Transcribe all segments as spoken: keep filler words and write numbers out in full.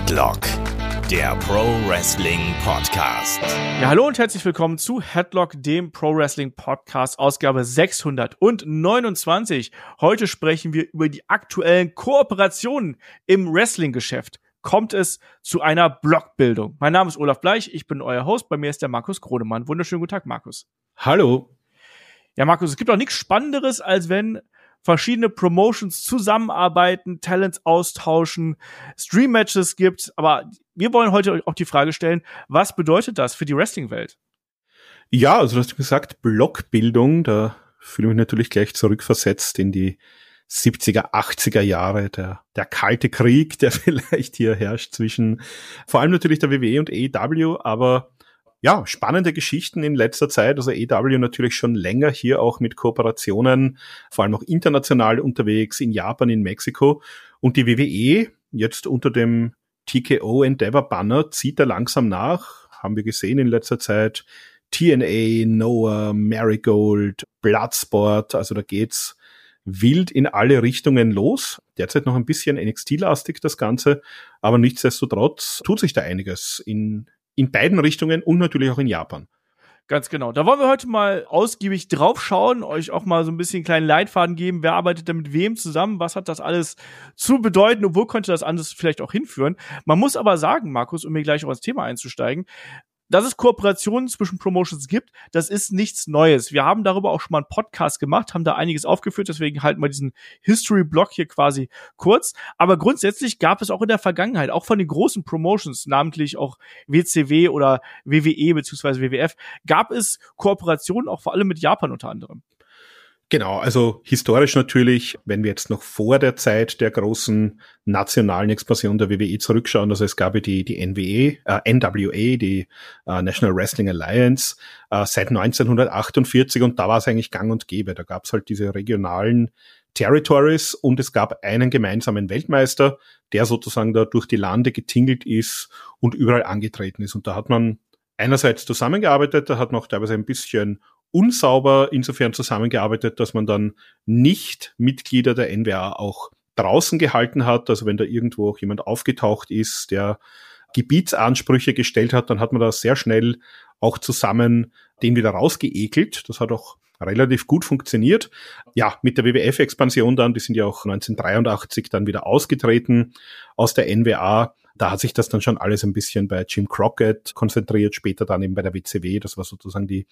Headlock, der Pro Wrestling Podcast. Ja, hallo und herzlich willkommen zu Headlock, dem Pro Wrestling Podcast, Ausgabe sechshundertneunundzwanzig. Heute sprechen wir über die aktuellen Kooperationen im Wrestling-Geschäft. Kommt es zu einer Blockbildung? Mein Name ist Olaf Bleich, ich bin euer Host, bei mir ist der Markus Kronemann. Wunderschönen guten Tag, Markus. Hallo. Ja, Markus, es gibt auch nichts Spannenderes, als wenn verschiedene Promotions zusammenarbeiten, Talents austauschen, Stream-Matches gibt. Aber wir wollen heute euch auch die Frage stellen, was bedeutet das für die Wrestling-Welt? Ja, also du hast gesagt, Blockbildung, da fühle ich mich natürlich gleich zurückversetzt in die siebziger, achtziger Jahre, der, der kalte Krieg, der vielleicht hier herrscht zwischen vor allem natürlich der W W E und A E W, aber ja, spannende Geschichten in letzter Zeit, also A E W natürlich schon länger hier auch mit Kooperationen, vor allem auch international unterwegs, in Japan, in Mexiko, und die W W E jetzt unter dem T K O Endeavor Banner zieht da langsam nach, haben wir gesehen in letzter Zeit, T N A, Noah, Marigold, Bloodsport, also da geht's wild in alle Richtungen los. Derzeit noch ein bisschen N X T-lastig das Ganze, aber nichtsdestotrotz tut sich da einiges in in beiden Richtungen und natürlich auch in Japan. Ganz genau. Da wollen wir heute mal ausgiebig drauf schauen, euch auch mal so ein bisschen einen kleinen Leitfaden geben. Wer arbeitet da mit wem zusammen? Was hat das alles zu bedeuten? Und wo könnte das alles vielleicht auch hinführen? Man muss aber sagen, Markus, um mir gleich auch ins Thema einzusteigen, dass es Kooperationen zwischen Promotions gibt, das ist nichts Neues. Wir haben darüber auch schon mal einen Podcast gemacht, haben da einiges aufgeführt, deswegen halten wir diesen History-Block hier quasi kurz. Aber grundsätzlich gab es auch in der Vergangenheit, auch von den großen Promotions, namentlich auch W C W oder W W E bzw. W W F, gab es Kooperationen auch vor allem mit Japan unter anderem. Genau, also historisch natürlich, wenn wir jetzt noch vor der Zeit der großen nationalen Expansion der W W E zurückschauen, also es gab ja die, die N W E, äh, N W A, die äh, National Wrestling Alliance, äh, seit neunzehnhundertachtundvierzig, und da war es eigentlich gang und gäbe. Da gab es halt diese regionalen Territories und es gab einen gemeinsamen Weltmeister, der sozusagen da durch die Lande getingelt ist und überall angetreten ist. Und da hat man einerseits zusammengearbeitet, da hat man auch teilweise ein bisschen unsauber insofern zusammengearbeitet, dass man dann nicht Mitglieder der N W A auch draußen gehalten hat. Also wenn da irgendwo auch jemand aufgetaucht ist, der Gebietsansprüche gestellt hat, dann hat man da sehr schnell auch zusammen den wieder rausgeekelt. Das hat auch relativ gut funktioniert. Ja, mit der W W F-Expansion dann, die sind ja auch neunzehnhundertdreiundachtzig dann wieder ausgetreten aus der N W A. Da hat sich das dann schon alles ein bisschen bei Jim Crockett konzentriert, später dann eben bei der W C W. Das war sozusagen die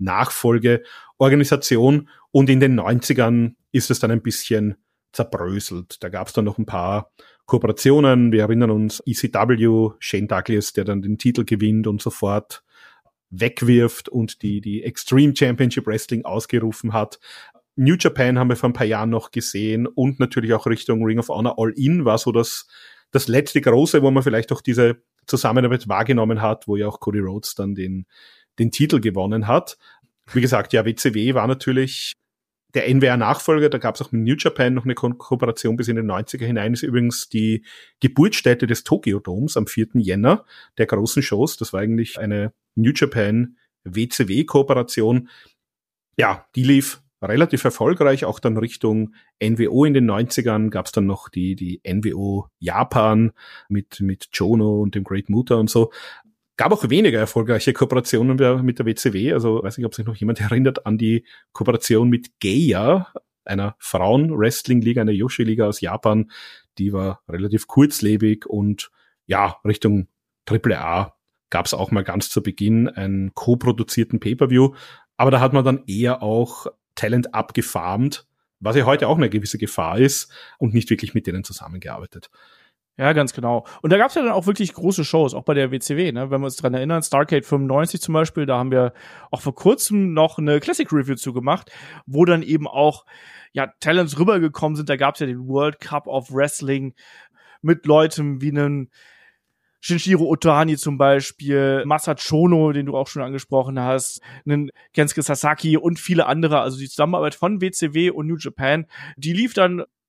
Nachfolgeorganisation. Und in den neunzigern ist es dann ein bisschen zerbröselt. Da gab es dann noch ein paar Kooperationen. Wir erinnern uns, E C W, Shane Douglas, der dann den Titel gewinnt und sofort wegwirft und die, die Extreme Championship Wrestling ausgerufen hat. New Japan haben wir vor ein paar Jahren noch gesehen und natürlich auch Richtung Ring of Honor All-In war so das Das letzte große, wo man vielleicht auch diese Zusammenarbeit wahrgenommen hat, wo ja auch Cody Rhodes dann den, den Titel gewonnen hat. Wie gesagt, ja, W C W war natürlich der N W A-Nachfolger, da gab es auch mit New Japan noch eine Ko- Kooperation bis in den neunziger hinein, ist übrigens die Geburtsstätte des Tokyo Domes am vierten Jänner, der großen Shows. Das war eigentlich eine New Japan-W C W-Kooperation. Ja, die lief relativ erfolgreich, auch dann Richtung N W O in den neunzigern gab es dann noch die die N W O Japan mit mit Chono und dem Great Muta und so. Gab auch weniger erfolgreiche Kooperationen mit der W C W, also weiß nicht, ob sich noch jemand erinnert an die Kooperation mit Geia, einer Frauen-Wrestling-Liga, einer Yoshi-Liga aus Japan. Die war relativ kurzlebig und ja, Richtung Triple A gab es auch mal ganz zu Beginn einen co-produzierten Pay-Per-View, aber da hat man dann eher auch Talent abgefarmt, was ja heute auch eine gewisse Gefahr ist und nicht wirklich mit denen zusammengearbeitet. Ja, ganz genau. Und da gab es ja dann auch wirklich große Shows, auch bei der W C W, ne? Wenn wir uns dran erinnern, Starrcade fünfundneunzig zum Beispiel, da haben wir auch vor kurzem noch eine Classic-Review zu gemacht, wo dann eben auch ja Talents rübergekommen sind. Da gab es ja den World Cup of Wrestling mit Leuten wie einen Shinjiro Otani zum Beispiel, Masa Chono, den du auch schon angesprochen hast, einen Kensuke Sasaki und viele andere. Also die Zusammenarbeit von W C W und New Japan, die lief dann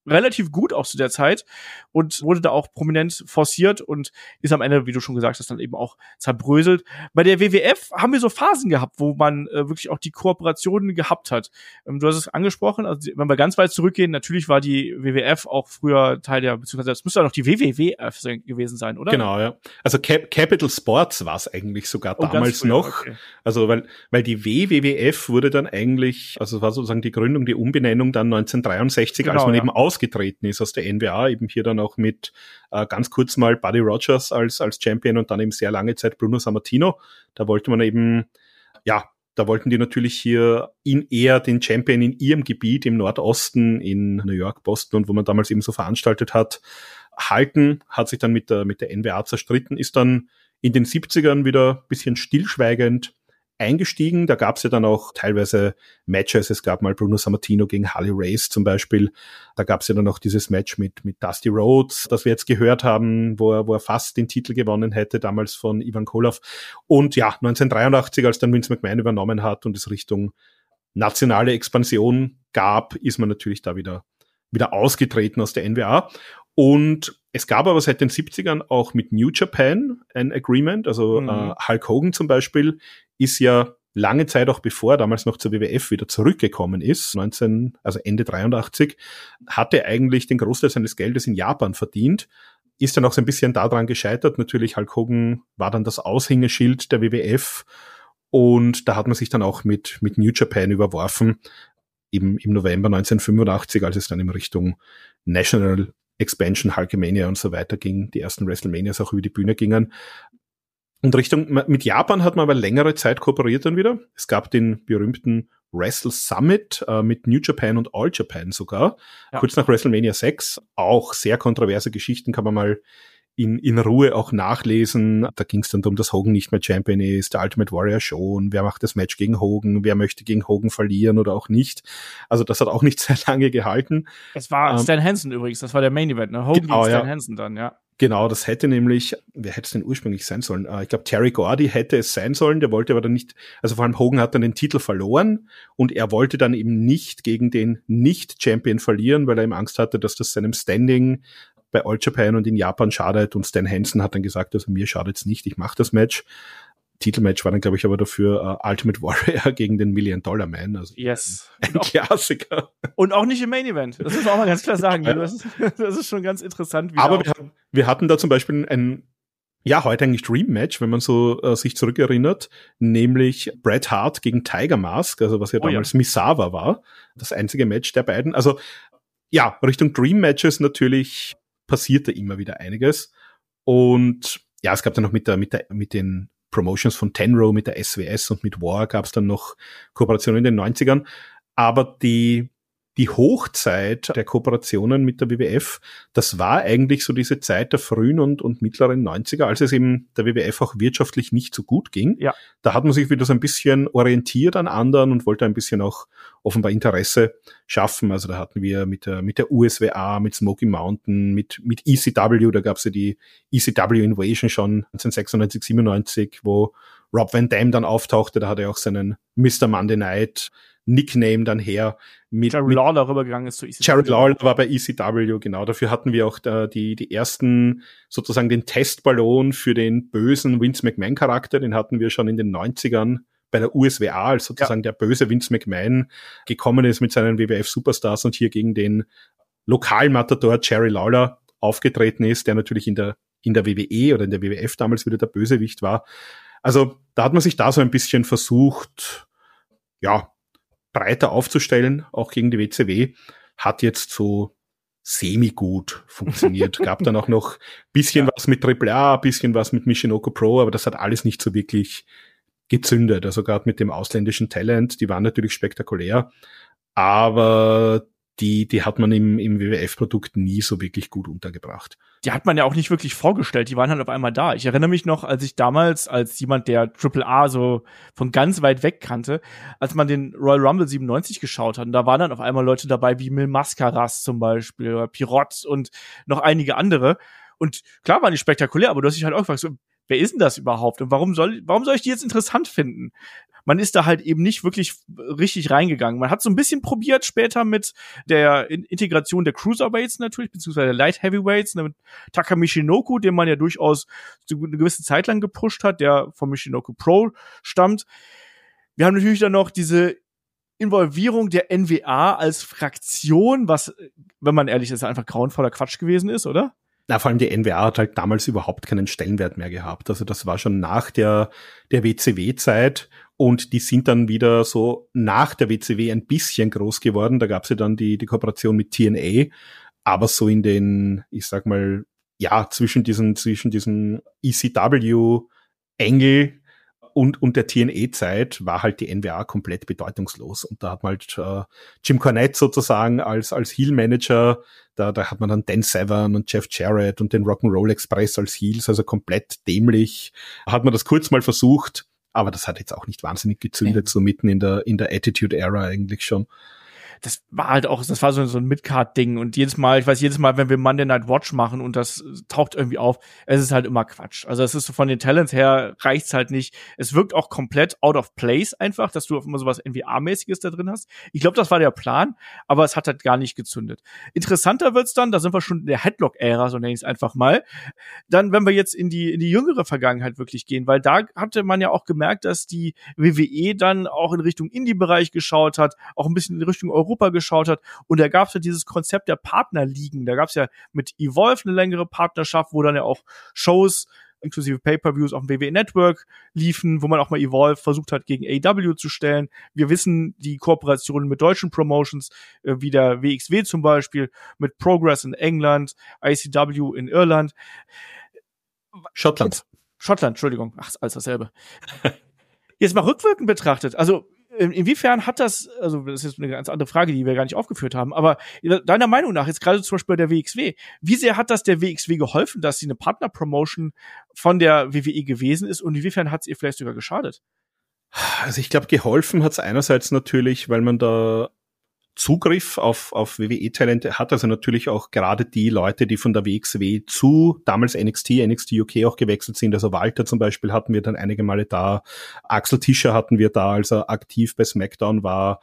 relativ gut auch zu der Zeit und wurde da auch prominent forciert und ist am Ende, wie du schon gesagt hast, dann eben auch zerbröselt. Bei der W W F haben wir so Phasen gehabt, wo man äh, wirklich auch die Kooperationen gehabt hat. Ähm, du hast es angesprochen, also wenn wir ganz weit zurückgehen, natürlich war die W W F auch früher Teil der, beziehungsweise das müsste auch noch die W W W F gewesen sein, oder? Genau, ja. Also Cap- Capital Sports war es eigentlich sogar oh, damals früher, noch. Okay. Also weil weil die W W W F wurde dann eigentlich, also es war sozusagen die Gründung, die Umbenennung dann neunzehnhundertdreiundsechzig, genau, als man ja. eben ausgetreten ist aus der N W A, eben hier dann auch mit äh, ganz kurz mal Buddy Rogers als als Champion und dann eben sehr lange Zeit Bruno Sammartino. Da wollte man eben, ja, da wollten die natürlich hier ihn eher den Champion in ihrem Gebiet im Nordosten in New York, Boston und wo man damals eben so veranstaltet hat, halten, hat sich dann mit der mit der N W A zerstritten, ist dann in den siebzigern wieder ein bisschen stillschweigend eingestiegen. Da gab es ja dann auch teilweise Matches. Es gab mal Bruno Sammartino gegen Harley Race zum Beispiel. Da gab es ja dann auch dieses Match mit mit Dusty Rhodes, das wir jetzt gehört haben, wo er, wo er fast den Titel gewonnen hätte, damals von Ivan Koloff. Und ja, neunzehnhundertdreiundachtzig, als dann Vince McMahon übernommen hat und es Richtung nationale Expansion gab, ist man natürlich da wieder wieder ausgetreten aus der N W A. Und es gab aber seit den siebzigern auch mit New Japan ein Agreement. Also mhm. äh, Hulk Hogan zum Beispiel ist ja lange Zeit, auch bevor er damals noch zur W W F wieder zurückgekommen ist, neunzehn, also Ende dreiundachtzig, hatte eigentlich den Großteil seines Geldes in Japan verdient. Ist dann auch so ein bisschen daran gescheitert. Natürlich, Hulk Hogan war dann das Aushängeschild der W W F. Und da hat man sich dann auch mit, mit New Japan überworfen. Eben im November neunzehnhundertfünfundachtzig, als es dann in Richtung National Expansion, Hulkamania und so weiter ging, die ersten WrestleManias auch über die Bühne gingen. Und Richtung, mit Japan hat man aber längere Zeit kooperiert dann wieder. Es gab den berühmten Wrestle Summit äh, mit New Japan und All Japan sogar, ja. kurz nach WrestleMania sechs. Auch sehr kontroverse Geschichten, kann man mal in, in Ruhe auch nachlesen. Da ging es dann darum, dass Hogan nicht mehr Champion ist, der Ultimate Warrior schon, wer macht das Match gegen Hogan, wer möchte gegen Hogan verlieren oder auch nicht. Also das hat auch nicht sehr lange gehalten. Es war ähm, Stan Hansen übrigens, das war der Main Event, ne? Hogan genau, gegen Stan ja. Hansen dann, ja. Genau, das hätte nämlich, wer hätte es denn ursprünglich sein sollen? Ich glaube, Terry Gordy hätte es sein sollen, der wollte aber dann nicht, also vor allem Hogan hat dann den Titel verloren und er wollte dann eben nicht gegen den Nicht-Champion verlieren, weil er eben Angst hatte, dass das seinem Standing bei All Japan und in Japan schadet und Stan Hansen hat dann gesagt, also mir schadet's nicht, ich mache das Match. Titelmatch war dann, glaube ich, aber dafür uh, Ultimate Warrior gegen den Million Dollar Man. Also yes. Ein, ein Klassiker. Und auch nicht im Main Event. Das muss man auch mal ganz klar sagen. Ja. Das, ist, das ist schon ganz interessant. Wie aber wir, wir hatten da zum Beispiel ein, ja, heute eigentlich Dream Match, wenn man so uh, sich zurückerinnert, nämlich Bret Hart gegen Tiger Mask, also was ja oh, damals ja. Misawa war. Das einzige Match der beiden. Also ja, Richtung Dream Matches natürlich passierte immer wieder einiges. Und ja, es gab dann noch mit der, mit der, mit den Promotions von Tenro, mit der S W S und mit War gab es dann noch Kooperationen in den neunzigern. Aber die, die Hochzeit der Kooperationen mit der W W F, das war eigentlich so diese Zeit der frühen und, und mittleren neunziger, als es eben der W W F auch wirtschaftlich nicht so gut ging. Ja. Da hat man sich wieder so ein bisschen orientiert an anderen und wollte ein bisschen auch offenbar Interesse schaffen. Also da hatten wir mit der, mit der U S W A, mit Smoky Mountain, mit, mit E C W, da gab es ja die E C W Invasion schon neunzehnhundertsechsundneunzig, siebenundneunzig, wo Rob Van Dam dann auftauchte, da hat er auch seinen Mister Monday Night Nickname dann her. Mit, Jerry Lawler rübergegangen ist zu E C W. Jerry Lawler war bei E C W, genau. Dafür hatten wir auch da die, die ersten, sozusagen den Testballon für den bösen Vince McMahon-Charakter, den hatten wir schon in den neunzigern bei der U S W A, als sozusagen ja. der böse Vince McMahon gekommen ist mit seinen W W F-Superstars und hier gegen den Lokalmatador Jerry Lawler aufgetreten ist, der natürlich in der, in der W W E oder in der W W F damals wieder der Bösewicht war. Also da hat man sich da so ein bisschen versucht, ja, breiter aufzustellen, auch gegen die W C W, hat jetzt so semi-gut funktioniert. Gab dann auch noch bisschen ja. was mit Triple A, bisschen was mit Michinoku Pro, aber das hat alles nicht so wirklich gezündet. Also gerade mit dem ausländischen Talent, die waren natürlich spektakulär, aber die, die hat man im, im W W F-Produkt nie so wirklich gut untergebracht. Die hat man ja auch nicht wirklich vorgestellt, die waren halt auf einmal da. Ich erinnere mich noch, als ich damals, als jemand, der Triple A so von ganz weit weg kannte, als man den Royal Rumble siebenundneunzig geschaut hat, und da waren dann auf einmal Leute dabei wie Mil Mascaras zum Beispiel, oder Pirot und noch einige andere. Und klar waren die spektakulär, aber du hast dich halt auch gefragt, so, wer ist denn das überhaupt und warum soll, warum soll ich die jetzt interessant finden? Man ist da halt eben nicht wirklich richtig reingegangen. Man hat so ein bisschen probiert später mit der Integration der Cruiserweights natürlich, beziehungsweise der Light Heavyweights, ne, mit Taka Michinoku, den man ja durchaus eine gewisse Zeit lang gepusht hat, der vom Michinoku Pro stammt. Wir haben natürlich dann noch diese Involvierung der N W A als Fraktion, was, wenn man ehrlich ist, einfach grauenvoller Quatsch gewesen ist, oder? Na, vor allem die N W A hat halt damals überhaupt keinen Stellenwert mehr gehabt. Also das war schon nach der, der W C W-Zeit und die sind dann wieder so nach der W C W ein bisschen groß geworden. Da gab es ja dann die, die Kooperation mit T N A, aber so in den, ich sag mal, ja, zwischen diesen, zwischen diesen E C W-Engel und, und der T N A-Zeit war halt die N W A komplett bedeutungslos. Und da hat man halt äh, Jim Cornette sozusagen als, als Heel-Manager, da, da hat man dann Dan Severn und Jeff Jarrett und den Rock'n'Roll Express als Heels, also komplett dämlich. Hat man das kurz mal versucht, aber das hat jetzt auch nicht wahnsinnig gezündet, nee. So mitten in der, in der Attitude-Era eigentlich schon. Das war halt auch, das war so, so ein Mid-Card-Ding und jedes Mal, ich weiß, jedes Mal, wenn wir Monday Night Watch machen und das taucht irgendwie auf, es ist halt immer Quatsch. Also es ist so von den Talents her reicht's halt nicht. Es wirkt auch komplett out of place einfach, dass du auf immer sowas N W A-mäßiges da drin hast. Ich glaube, das war der Plan, aber es hat halt gar nicht gezündet. Interessanter wird's dann, da sind wir schon in der Headlock-Ära, so nenne ich es einfach mal. Dann, wenn wir jetzt in die, in die jüngere Vergangenheit wirklich gehen, weil da hatte man ja auch gemerkt, dass die W W E dann auch in Richtung Indie-Bereich geschaut hat, auch ein bisschen in Richtung Europa geschaut hat und da gab es ja dieses Konzept der Partnerligen. Da gab es ja mit Evolve eine längere Partnerschaft, wo dann ja auch Shows inklusive Pay-Per-Views auf dem W W E Network liefen, wo man auch mal Evolve versucht hat, gegen A E W zu stellen. Wir wissen die Kooperationen mit deutschen Promotions, äh, wie der W X W zum Beispiel, mit Progress in England, I C W in Irland. Schottland. Schottland, Entschuldigung. Ach, ist alles dasselbe. Jetzt mal rückwirkend betrachtet, also inwiefern hat das, also das ist jetzt eine ganz andere Frage, die wir gar nicht aufgeführt haben, aber deiner Meinung nach, jetzt gerade zum Beispiel bei der W X W, wie sehr hat das der W X W geholfen, dass sie eine Partner-Promotion von der W W E gewesen ist und inwiefern hat es ihr vielleicht sogar geschadet? Also ich glaube, geholfen hat es einerseits natürlich, weil man da Zugriff auf, auf W W E-Talente hat, also natürlich auch gerade die Leute, die von der W X W zu damals N X T, N X T U K auch gewechselt sind, also Walter zum Beispiel hatten wir dann einige Male da, Axel Tischer hatten wir da, als er aktiv bei SmackDown war,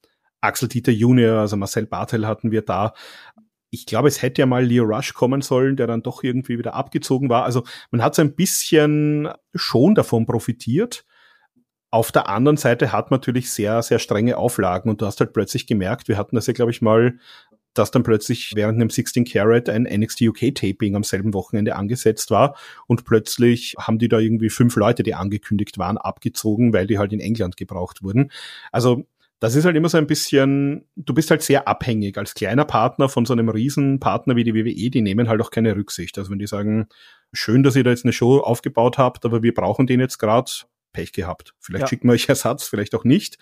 Axel Dieter Junior, also Marcel Bartel hatten wir da. Ich glaube, es hätte ja mal Leo Rush kommen sollen, der dann doch irgendwie wieder abgezogen war. Also man hat so ein bisschen schon davon profitiert. Auf der anderen Seite hat man natürlich sehr, sehr strenge Auflagen und du hast halt plötzlich gemerkt, wir hatten das ja, glaube ich, mal, dass dann plötzlich während einem sechzehn Karat ein N X T U K-Taping am selben Wochenende angesetzt war und plötzlich haben die da irgendwie fünf Leute, die angekündigt waren, abgezogen, weil die halt in England gebraucht wurden. Also das ist halt immer so ein bisschen, du bist halt sehr abhängig als kleiner Partner von so einem riesen Partner wie die W W E, die nehmen halt auch keine Rücksicht. Also wenn die sagen, schön, dass ihr da jetzt eine Show aufgebaut habt, aber wir brauchen den jetzt gerade, Pech gehabt. Vielleicht ja. Schicken wir euch Ersatz, vielleicht auch nicht.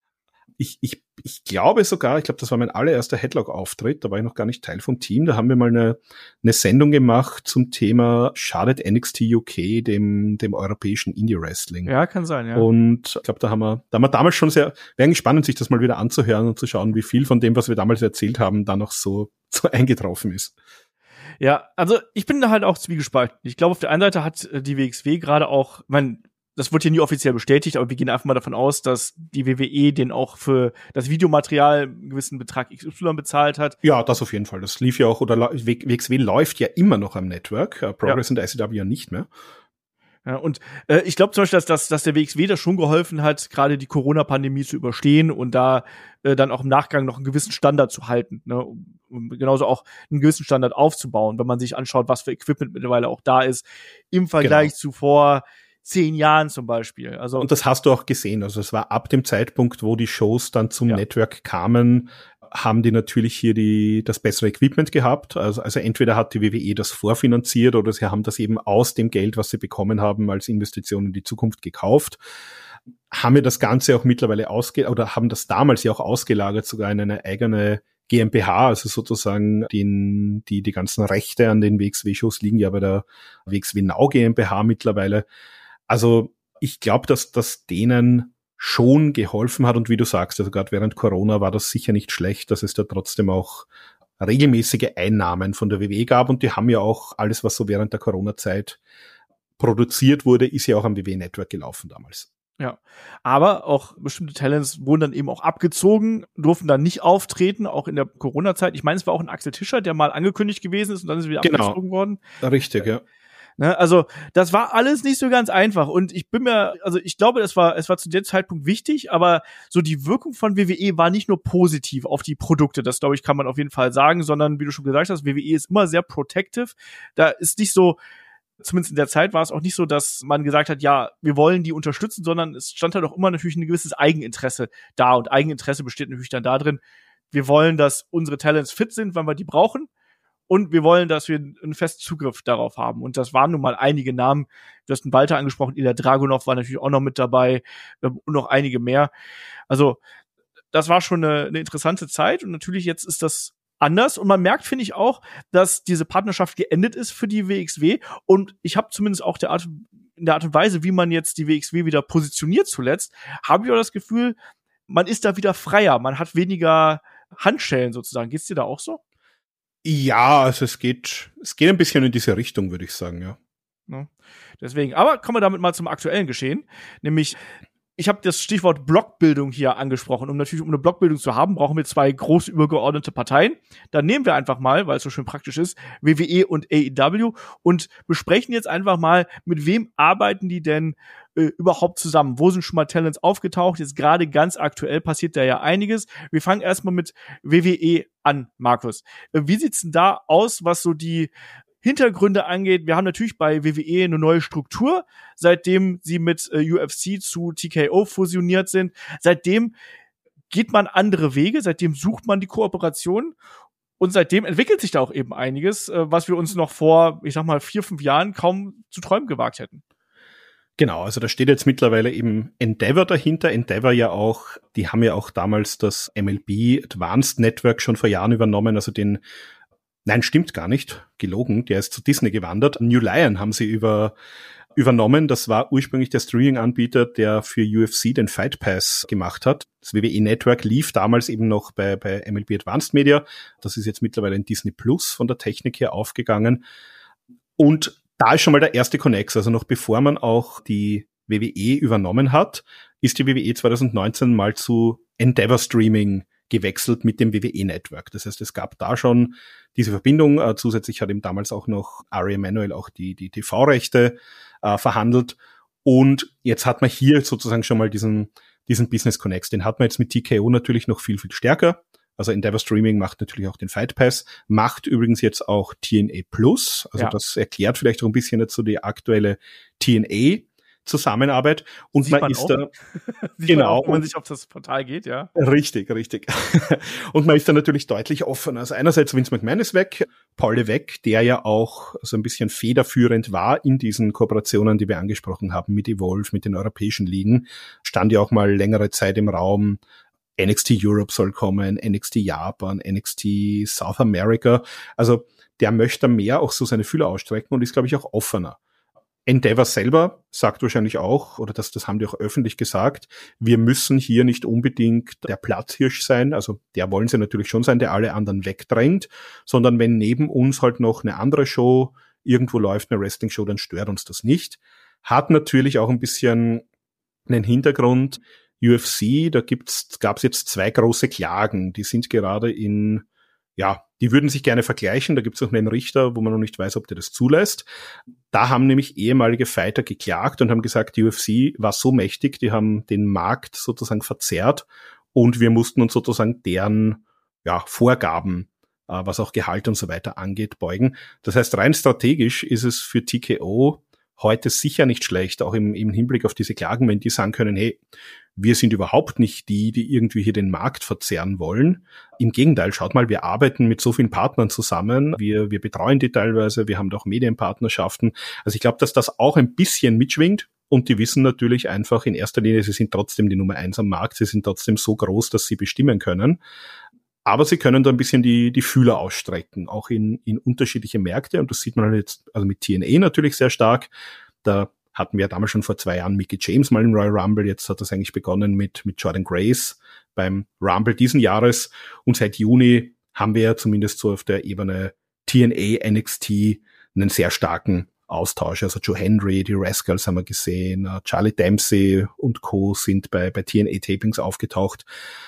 Ich, ich, ich glaube sogar, ich glaube, das war mein allererster Headlock-Auftritt, da war ich noch gar nicht Teil vom Team, da haben wir mal eine, eine Sendung gemacht zum Thema schadet N X T U K dem, dem europäischen Indie-Wrestling. Ja, kann sein, ja. Und ich glaube, da haben wir, da haben wir damals schon sehr, wäre eigentlich spannend, sich das mal wieder anzuhören und zu schauen, wie viel von dem, was wir damals erzählt haben, da noch so, so eingetroffen ist. Ja, also ich bin da halt auch zwiegespalten. Ich glaube, auf der einen Seite hat die W X W gerade auch, man, das wird hier nie offiziell bestätigt, aber wir gehen einfach mal davon aus, dass die W W E den auch für das Videomaterial einen gewissen Betrag X Y bezahlt hat. Ja, das auf jeden Fall. Das lief ja auch, oder W X W läuft ja immer noch am Network, uh, Progress ja. und I C W ja nicht mehr. Ja, und äh, ich glaube zum Beispiel, dass, dass, dass der W X W das schon geholfen hat, gerade die Corona-Pandemie zu überstehen und da äh, dann auch im Nachgang noch einen gewissen Standard zu halten, ne? Um, um genauso auch einen gewissen Standard aufzubauen, wenn man sich anschaut, was für Equipment mittlerweile auch da ist, im Vergleich genau. zu vor zehn Jahren zum Beispiel. Also und das hast du auch gesehen. Also es war ab dem Zeitpunkt, wo die Shows dann zum ja. Network kamen, haben die natürlich hier die das bessere Equipment gehabt. Also, also entweder hat die W W E das vorfinanziert oder sie haben das eben aus dem Geld, was sie bekommen haben, als Investition in die Zukunft gekauft. Haben wir das Ganze auch mittlerweile ausge oder haben das damals ja auch ausgelagert, sogar in eine eigene G m b H, also sozusagen den, die die ganzen Rechte an den W X W-Shows liegen ja bei der W X W Now G m b H mittlerweile. Also ich glaube, dass das denen schon geholfen hat und wie du sagst, also gerade während Corona war das sicher nicht schlecht, dass es da trotzdem auch regelmäßige Einnahmen von der W W E gab und die haben ja auch alles, was so während der Corona-Zeit produziert wurde, ist ja auch am W W E Network gelaufen damals. Ja, aber auch bestimmte Talents wurden dann eben auch abgezogen, durften dann nicht auftreten, auch in der Corona-Zeit. Ich meine, es war auch ein Axel Tischer, der mal angekündigt gewesen ist und dann ist er wieder genau. abgezogen worden. Richtig, ja. Ne, also das war alles nicht so ganz einfach und ich bin mir, also ich glaube, es war, es war zu dem Zeitpunkt wichtig, aber so die Wirkung von W W E war nicht nur positiv auf die Produkte, das glaube ich kann man auf jeden Fall sagen, sondern wie du schon gesagt hast, W W E ist immer sehr protective. Da ist nicht so, zumindest in der Zeit war es auch nicht so, dass man gesagt hat, ja, wir wollen die unterstützen, sondern es stand da doch immer natürlich ein gewisses Eigeninteresse da und Eigeninteresse besteht natürlich dann darin, wir wollen, dass unsere Talents fit sind, wann wir die brauchen. Und wir wollen, dass wir einen festen Zugriff darauf haben. Und das waren nun mal einige Namen. Du hast einen Walter angesprochen, Ilya Dragunov war natürlich auch noch mit dabei und noch einige mehr. Also das war schon eine, eine interessante Zeit. Und natürlich jetzt ist das anders. Und man merkt, finde ich auch, dass diese Partnerschaft geendet ist für die W X W. Und ich habe zumindest auch der Art, in der Art und Weise, wie man jetzt die W X W wieder positioniert zuletzt, habe ich auch das Gefühl, man ist da wieder freier. Man hat weniger Handschellen sozusagen. Geht's dir da auch so? Ja, also es geht, es geht ein bisschen in diese Richtung, würde ich sagen, ja. ja. Deswegen, aber kommen wir damit mal zum aktuellen Geschehen. Nämlich, ich habe das Stichwort Blockbildung hier angesprochen. Um natürlich, um eine Blockbildung zu haben, brauchen wir zwei groß übergeordnete Parteien. Dann nehmen wir einfach mal, weil es so schön praktisch ist, W W E und A E W und besprechen jetzt einfach mal, mit wem arbeiten die denn äh, überhaupt zusammen? Wo sind schon mal Talents aufgetaucht? Jetzt gerade ganz aktuell passiert da ja einiges. Wir fangen erstmal mit W W E an, Markus. Äh, wie sieht's denn da aus, was so die Hintergründe angeht? Wir haben natürlich bei W W E eine neue Struktur, seitdem sie mit äh, U F C zu T K O fusioniert sind. Seitdem geht man andere Wege, seitdem sucht man die Kooperation und seitdem entwickelt sich da auch eben einiges, äh, was wir uns noch vor, ich sag mal, vier, fünf Jahren kaum zu träumen gewagt hätten. Genau, also da steht jetzt mittlerweile eben Endeavor dahinter. Endeavor ja auch, die haben ja auch damals das M L B Advanced Network schon vor Jahren übernommen, also den Nein, stimmt gar nicht. Gelogen. Der ist zu Disney gewandert. New Lion haben sie über, übernommen. Das war ursprünglich der Streaming-Anbieter, der für U F C den Fight Pass gemacht hat. Das W W E Network lief damals eben noch bei, bei M L B Advanced Media. Das ist jetzt mittlerweile in Disney Plus von der Technik her aufgegangen. Und da ist schon mal der erste Connex. Also noch bevor man auch die W W E übernommen hat, ist die W W E zwanzig neunzehn mal zu Endeavor Streaming gewechselt mit dem W W E Network. Das heißt, es gab da schon diese Verbindung. Äh, zusätzlich hat ihm damals auch noch Ari Emanuel auch die, die T V-Rechte äh, verhandelt. Und jetzt hat man hier sozusagen schon mal diesen, diesen Business Connex. Den hat man jetzt mit T K O natürlich noch viel, viel stärker. Also Endeavor Streaming macht natürlich auch den Fight Pass, macht übrigens jetzt auch T N A Plus. Also ja. Das erklärt vielleicht auch ein bisschen jetzt so die aktuelle T N A Zusammenarbeit und Sieht man, man ist auch. da Sieht genau, man auch, wenn man sich auf das Portal geht, ja. Richtig, richtig. Und man ist da natürlich deutlich offener. Also einerseits Vince McMahon ist weg, Paul Levesque, der ja auch so ein bisschen federführend war in diesen Kooperationen, die wir angesprochen haben, mit Evolve, mit den europäischen Ligen, stand ja auch mal längere Zeit im Raum. N X T Europe soll kommen, N X T Japan, N X T South America. Also der möchte mehr auch so seine Fühler ausstrecken und ist, glaube ich, auch offener. Endeavor selber sagt wahrscheinlich auch, oder das, das haben die auch öffentlich gesagt, wir müssen hier nicht unbedingt der Platzhirsch sein, also der wollen sie natürlich schon sein, der alle anderen wegdrängt, sondern wenn neben uns halt noch eine andere Show irgendwo läuft, eine Wrestling-Show, dann stört uns das nicht. Hat natürlich auch ein bisschen einen Hintergrund. U F C, da gibt's, gab's jetzt zwei große Klagen, die sind gerade in, ja, die würden sich gerne vergleichen, da gibt's auch einen Richter, wo man noch nicht weiß, ob der das zulässt. Da haben nämlich ehemalige Fighter geklagt und haben gesagt, die U F C war so mächtig, die haben den Markt sozusagen verzerrt und wir mussten uns sozusagen deren ja, Vorgaben, äh, was auch Gehalt und so weiter angeht, beugen. Das heißt, rein strategisch ist es für T K O heute sicher nicht schlecht, auch im, im Hinblick auf diese Klagen, wenn die sagen können, hey, wir sind überhaupt nicht die, die irgendwie hier den Markt verzerren wollen. Im Gegenteil, schaut mal, wir arbeiten mit so vielen Partnern zusammen, wir, wir betreuen die teilweise, wir haben da auch Medienpartnerschaften. Also ich glaube, dass das auch ein bisschen mitschwingt und die wissen natürlich einfach in erster Linie, sie sind trotzdem die Nummer eins am Markt, sie sind trotzdem so groß, dass sie bestimmen können. Aber sie können da ein bisschen die, die Fühler ausstrecken, auch in, in unterschiedliche Märkte. Und das sieht man halt jetzt, also mit T N A natürlich sehr stark. Da hatten wir ja damals schon vor zwei Jahren Mickie James mal im Royal Rumble. Jetzt hat das eigentlich begonnen mit, mit Jordan Grace beim Rumble diesen Jahres. Und seit Juni haben wir ja zumindest so auf der Ebene T N A, N X T einen sehr starken Austausch. Also Joe Hendry, die Rascals haben wir gesehen, Charlie Dempsey und Co. sind bei, bei T N A-Tapings aufgetaucht.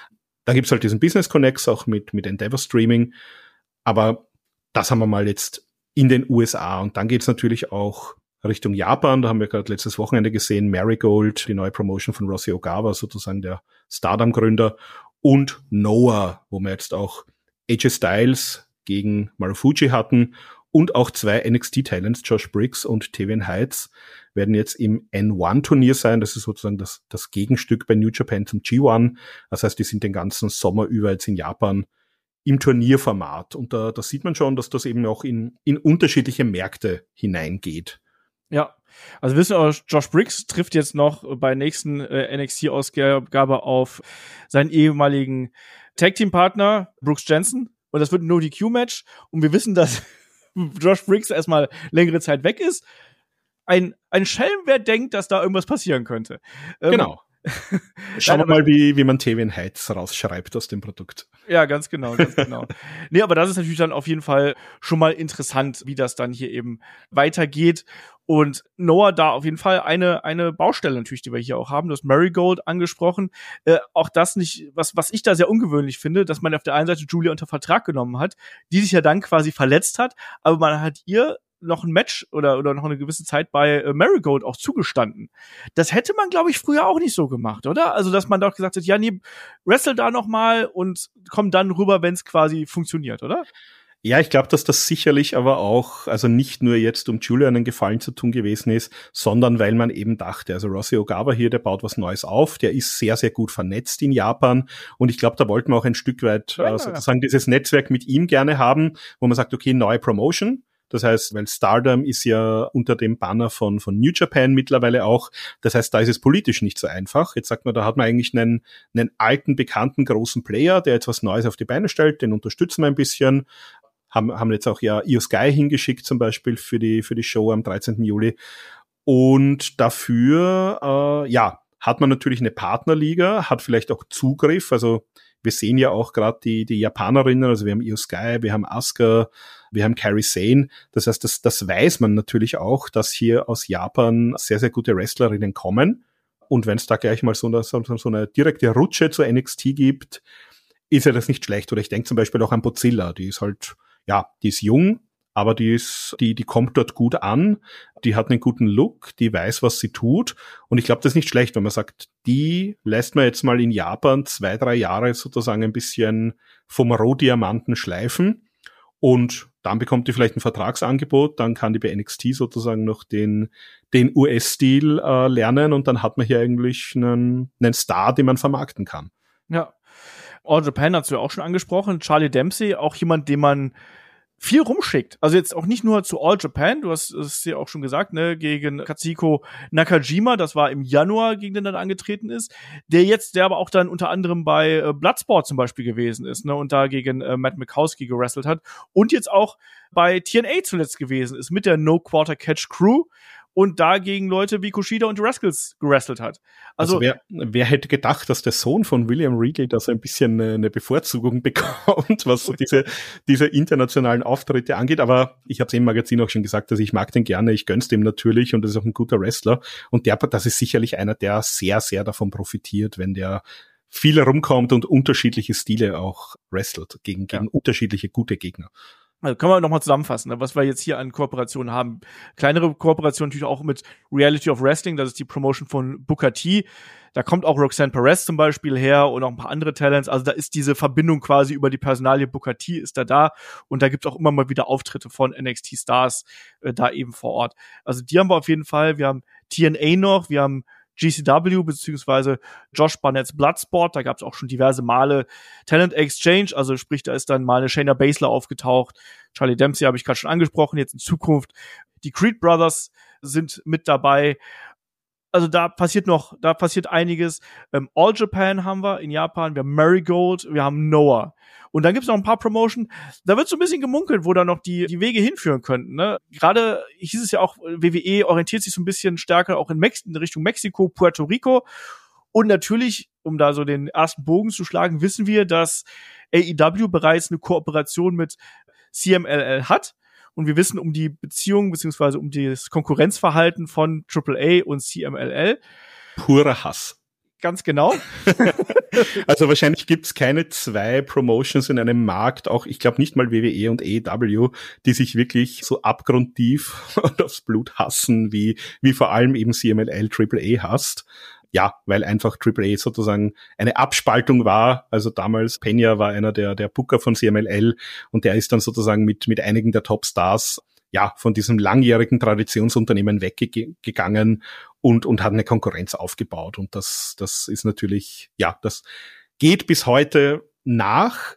Da gibt's halt diesen Business Connects auch mit, mit Endeavor Streaming. Aber das haben wir mal jetzt in den U S A. Und dann geht's natürlich auch Richtung Japan. Da haben wir gerade letztes Wochenende gesehen, Marigold, die neue Promotion von Rossi Ogawa, sozusagen der Stardom-Gründer. Und Noah, wo wir jetzt auch A J Styles gegen Marufuji hatten. Und auch zwei N X T-Talents, Josh Briggs und Tavian Heights, werden jetzt im N eins Turnier sein. Das ist sozusagen das, das Gegenstück bei New Japan zum G eins. Das heißt, die sind den ganzen Sommer über jetzt in Japan im Turnierformat. Und da, da sieht man schon, dass das eben auch in, in unterschiedliche Märkte hineingeht. Ja, also wissen wir, Josh Briggs trifft jetzt noch bei der nächsten äh, N X T-Ausgabe auf seinen ehemaligen Tag-Team-Partner Brooks Jensen. Und das wird ein No-D Q-Match. Und wir wissen, dass Josh Briggs erstmal längere Zeit weg ist. Ein, ein Schelm, wer denkt, dass da irgendwas passieren könnte. Ähm, genau. Schauen wir mal, wie, wie man Tavian Heights rausschreibt aus dem Produkt. Ja, ganz genau, ganz genau. Nee, aber das ist natürlich dann auf jeden Fall schon mal interessant, wie das dann hier eben weitergeht. Und Noah da auf jeden Fall eine eine Baustelle natürlich, die wir hier auch haben. Du hast Marigold angesprochen. Äh, auch das nicht, was was ich da sehr ungewöhnlich finde, dass man auf der einen Seite Julia unter Vertrag genommen hat, die sich ja dann quasi verletzt hat, aber man hat ihr noch ein Match oder oder noch eine gewisse Zeit bei äh, Marigold auch zugestanden. Das hätte man, glaube ich, früher auch nicht so gemacht, oder? Also, dass man doch gesagt hat, ja, nee, wrestle da noch mal und komm dann rüber, wenn es quasi funktioniert, oder? Ja, ich glaube, dass das sicherlich aber auch, also nicht nur jetzt, um Julia einen Gefallen zu tun gewesen ist, sondern weil man eben dachte, also Rossi Ogawa hier, der baut was Neues auf, der ist sehr, sehr gut vernetzt in Japan und ich glaube, da wollten wir auch ein Stück weit ja, äh, sozusagen ja. dieses Netzwerk mit ihm gerne haben, wo man sagt, okay, neue Promotion. Das heißt, weil Stardom ist ja unter dem Banner von von New Japan mittlerweile auch. Das heißt, da ist es politisch nicht so einfach. Jetzt sagt man, da hat man eigentlich einen einen alten, bekannten, großen Player, der jetzt was Neues auf die Beine stellt. Den unterstützen wir ein bisschen. Haben haben jetzt auch ja Io Sky hingeschickt zum Beispiel für die für die Show am dreizehnten Juli. Und dafür, äh, ja, hat man natürlich eine Partnerliga, hat vielleicht auch Zugriff. Also wir sehen ja auch gerade die die Japanerinnen, also wir haben Io Sky, wir haben Asuka, wir haben Kairi Sane. Das heißt, das, das weiß man natürlich auch, dass hier aus Japan sehr, sehr gute Wrestlerinnen kommen. Und wenn es da gleich mal so eine, so eine direkte Rutsche zur N X T gibt, ist ja das nicht schlecht. Oder ich denke zum Beispiel auch an Bozilla, die ist halt, ja, die ist jung, aber die ist, die, die kommt dort gut an, die hat einen guten Look, die weiß, was sie tut. Und ich glaube, das ist nicht schlecht, wenn man sagt, die lässt man jetzt mal in Japan zwei, drei Jahre sozusagen ein bisschen vom Rohdiamanten schleifen. Und dann bekommt die vielleicht ein Vertragsangebot, dann kann die bei N X T sozusagen noch den den U S-Stil äh, lernen und dann hat man hier eigentlich einen, einen Star, den man vermarkten kann. Ja, All Japan hast du ja auch schon angesprochen, Charlie Dempsey, auch jemand, den man viel rumschickt. Also jetzt auch nicht nur zu All Japan, du hast es ja auch schon gesagt, ne, gegen Katsuhiko Nakajima, das war im Januar, gegen den er dann angetreten ist, der jetzt, der aber auch dann unter anderem bei äh, Bloodsport zum Beispiel gewesen ist, ne, und da gegen äh, Matt Mikowski gewrestelt hat und jetzt auch bei T N A zuletzt gewesen ist mit der No Quarter Catch Crew und dagegen Leute wie Kushida und die Rascals gewrestelt hat. Also, also wer, wer hätte gedacht, dass der Sohn von William Regal da so ein bisschen eine, eine Bevorzugung bekommt, was so diese, diese internationalen Auftritte angeht. Aber ich habe es im Magazin auch schon gesagt, dass ich mag den gerne, ich gönn's dem natürlich und das ist auch ein guter Wrestler. Und der, das ist sicherlich einer, der sehr, sehr davon profitiert, wenn der viel herumkommt und unterschiedliche Stile auch wrestelt gegen, gegen ja. unterschiedliche gute Gegner. Also können wir nochmal zusammenfassen, ne, was wir jetzt hier an Kooperationen haben. Kleinere Kooperationen natürlich auch mit Reality of Wrestling, das ist die Promotion von Booker T. Da kommt auch Roxanne Perez zum Beispiel her und auch ein paar andere Talents. Also da ist diese Verbindung quasi über die Personalie Booker T ist da da. Und da gibt's auch immer mal wieder Auftritte von N X T-Stars äh, da eben vor Ort. Also die haben wir auf jeden Fall. Wir haben T N A noch, wir haben G C W beziehungsweise Josh Barnett's Bloodsport, da gab es auch schon diverse Male Talent Exchange, also sprich, da ist dann mal eine Shayna Baszler aufgetaucht, Charlie Dempsey habe ich gerade schon angesprochen, jetzt in Zukunft die Creed Brothers sind mit dabei. Also da passiert noch, da passiert einiges. Ähm, All Japan haben wir in Japan, wir haben Marigold, wir haben Noah. Und dann gibt's noch ein paar Promotion, da wird so ein bisschen gemunkelt, wo da noch die die Wege hinführen könnten. Ne? Gerade hieß es ja auch, W W E orientiert sich so ein bisschen stärker auch in, Mex- in Richtung Mexiko, Puerto Rico. Und natürlich, um da so den ersten Bogen zu schlagen, wissen wir, dass A E W bereits eine Kooperation mit C M L L hat. Und wir wissen um die Beziehung beziehungsweise um das Konkurrenzverhalten von Triple A und C M L L. Purer Hass. Ganz genau. Also wahrscheinlich gibt's keine zwei Promotions in einem Markt, auch ich glaube nicht mal W W E und A E W, die sich wirklich so abgrundtief und aufs Blut hassen, wie wie vor allem eben C M L L Triple A hasst. Ja, weil einfach Triple A sozusagen eine Abspaltung war. Also damals Pena war einer der der Booker von C M L L und der ist dann sozusagen mit mit einigen der Topstars ja von diesem langjährigen Traditionsunternehmen weggegangen und und hat eine Konkurrenz aufgebaut. Und das das ist natürlich, ja, das geht bis heute nach.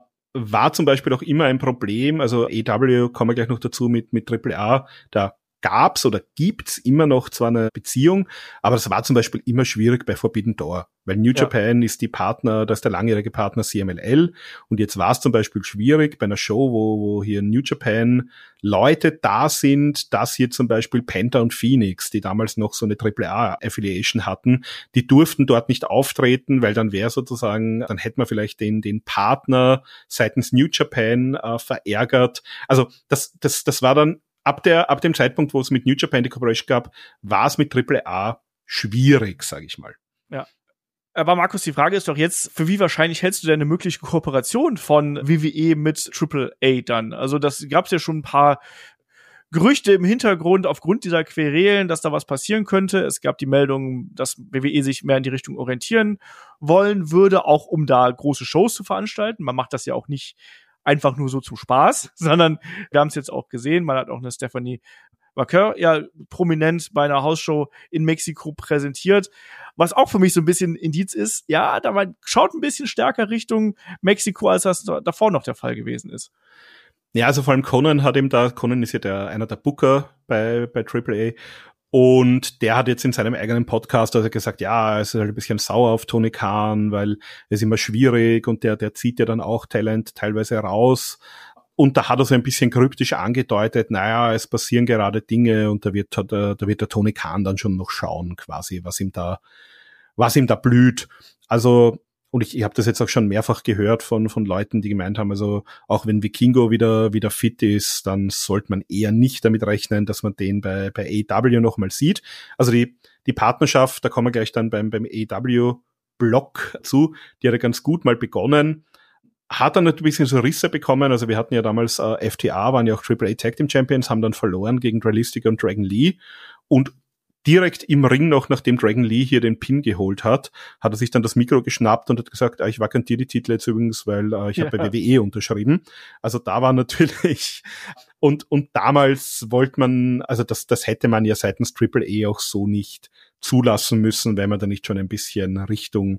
War zum Beispiel auch immer ein Problem. Also A E W, kommen wir gleich noch dazu mit mit Triple A, da gab's oder gibt's immer noch zwar eine Beziehung, aber das war zum Beispiel immer schwierig bei Forbidden Door, weil New ja. Japan ist die Partner, das ist der langjährige Partner C M L L und jetzt war es zum Beispiel schwierig bei einer Show, wo, wo hier New Japan Leute da sind, dass hier zum Beispiel Penta und Phoenix, die damals noch so eine Triple A Affiliation hatten, die durften dort nicht auftreten, weil dann wäre sozusagen, dann hätte man vielleicht den den Partner seitens New Japan äh, verärgert. Also das das das war dann Ab der, ab dem Zeitpunkt, wo es mit New Japan die Corporation gab, war es mit Triple A schwierig, sage ich mal. Ja. Aber Markus, die Frage ist doch jetzt, für wie wahrscheinlich hältst du denn eine mögliche Kooperation von W W E mit Triple A dann? Also das gab es ja schon ein paar Gerüchte im Hintergrund aufgrund dieser Querelen, dass da was passieren könnte. Es gab die Meldung, dass W W E sich mehr in die Richtung orientieren wollen würde, auch um da große Shows zu veranstalten. Man macht das ja auch nicht einfach nur so zum Spaß, sondern wir haben es jetzt auch gesehen, man hat auch eine Stephanie Vaquer ja prominent bei einer Hausshow in Mexiko präsentiert, was auch für mich so ein bisschen Indiz ist, ja, da man schaut ein bisschen stärker Richtung Mexiko, als das davor noch der Fall gewesen ist. Ja, also vor allem Conan hat eben da, Conan ist ja der einer der Booker bei bei Triple A. Und der hat jetzt in seinem eigenen Podcast also gesagt, ja, er ist halt ein bisschen sauer auf Tony Khan, weil es ist immer schwierig und der der zieht ja dann auch Talent teilweise raus. Und da hat er so ein bisschen kryptisch angedeutet, naja, es passieren gerade Dinge und da wird da, da wird der Tony Khan dann schon noch schauen, quasi, was ihm da was ihm da blüht. Also und ich, ich habe das jetzt auch schon mehrfach gehört von von Leuten, die gemeint haben, also auch wenn Vikingo wieder wieder fit ist, dann sollte man eher nicht damit rechnen, dass man den bei bei A E W noch mal sieht. Also die die Partnerschaft, da kommen wir gleich dann beim beim A E W-Block zu, die hat ja ganz gut mal begonnen, hat dann ein bisschen so Risse bekommen. Also wir hatten ja damals äh, F T A, waren ja auch Triple A Tag Team Champions, haben dann verloren gegen Dralistica und Dragon Lee und direkt im Ring noch, nachdem Dragon Lee hier den Pin geholt hat, hat er sich dann das Mikro geschnappt und hat gesagt, ah, ich vakantiere die Titel jetzt übrigens, weil äh, ich ja. habe bei W W E unterschrieben. Also da war natürlich und und damals wollte man, also das das hätte man ja seitens Triple A auch so nicht zulassen müssen, wenn man da nicht schon ein bisschen Richtung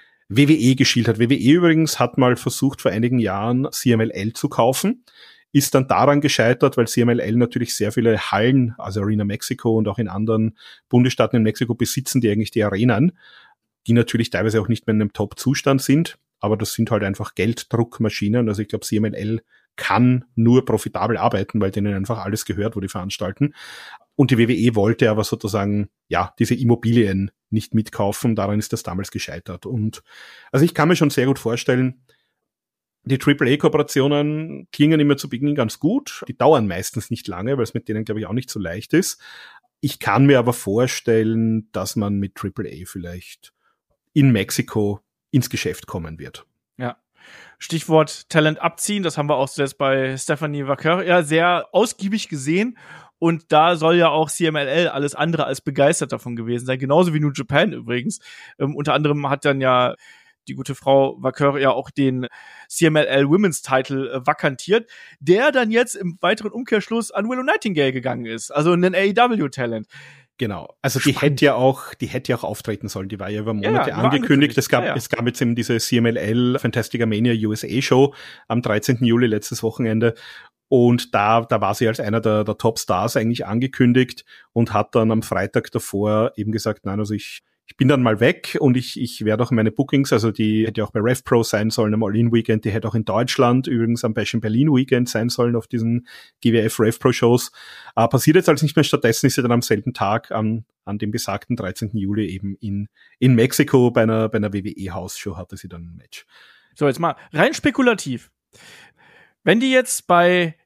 W W E geschielt hat. W W E übrigens hat mal versucht, vor einigen Jahren C M L L zu kaufen. Ist dann daran gescheitert, weil C M L L natürlich sehr viele Hallen, also Arena Mexico und auch in anderen Bundesstaaten in Mexiko besitzen, die eigentlich die Arenen, die natürlich teilweise auch nicht mehr in einem Top-Zustand sind, aber das sind halt einfach Gelddruckmaschinen. Also ich glaube, C M L L kann nur profitabel arbeiten, weil denen einfach alles gehört, wo die veranstalten. Und die W W E wollte aber sozusagen, ja, diese Immobilien nicht mitkaufen. Daran ist das damals gescheitert. Und also ich kann mir schon sehr gut vorstellen, die Triple A-Kooperationen klingen immer zu Beginn ganz gut. Die dauern meistens nicht lange, weil es mit denen, glaube ich, auch nicht so leicht ist. Ich kann mir aber vorstellen, dass man mit Triple A vielleicht in Mexiko ins Geschäft kommen wird. Ja. Stichwort Talent abziehen, das haben wir auch jetzt bei Stephanie Vaquer ja sehr ausgiebig gesehen. Und da soll ja auch C M L L alles andere als begeistert davon gewesen sein. Genauso wie New Japan übrigens. Ähm, unter anderem hat dann ja die gute Frau Vaquer ja auch den C M L L Women's Title äh, vakantiert, der dann jetzt im weiteren Umkehrschluss an Willow Nightingale gegangen ist. Also ein A E W-Talent. Genau. Also die Spannend. hätte ja auch, die hätte ja auch auftreten sollen. Die war ja über Monate ja, angekündigt. angekündigt. Es gab, ja, ja. es gab jetzt eben diese C M L L Fantastica Mania U S A Show am dreizehnten Juli letztes Wochenende. Und da, da war sie als einer der, der Top-Stars eigentlich angekündigt und hat dann am Freitag davor eben gesagt, nein, also ich, ich bin dann mal weg und ich, ich werde auch meine Bookings, also die hätte auch bei RevPro sein sollen am All-In-Weekend, die hätte auch in Deutschland übrigens am Bash in Berlin Weekend sein sollen auf diesen G W F RevPro Shows. Äh, passiert jetzt also nicht mehr, stattdessen ist sie dann am selben Tag an, an dem besagten dreizehnten Juli eben in, in Mexiko bei einer, bei einer W W E-House-Show hatte sie dann ein Match. So, jetzt mal rein spekulativ. Wenn die jetzt bei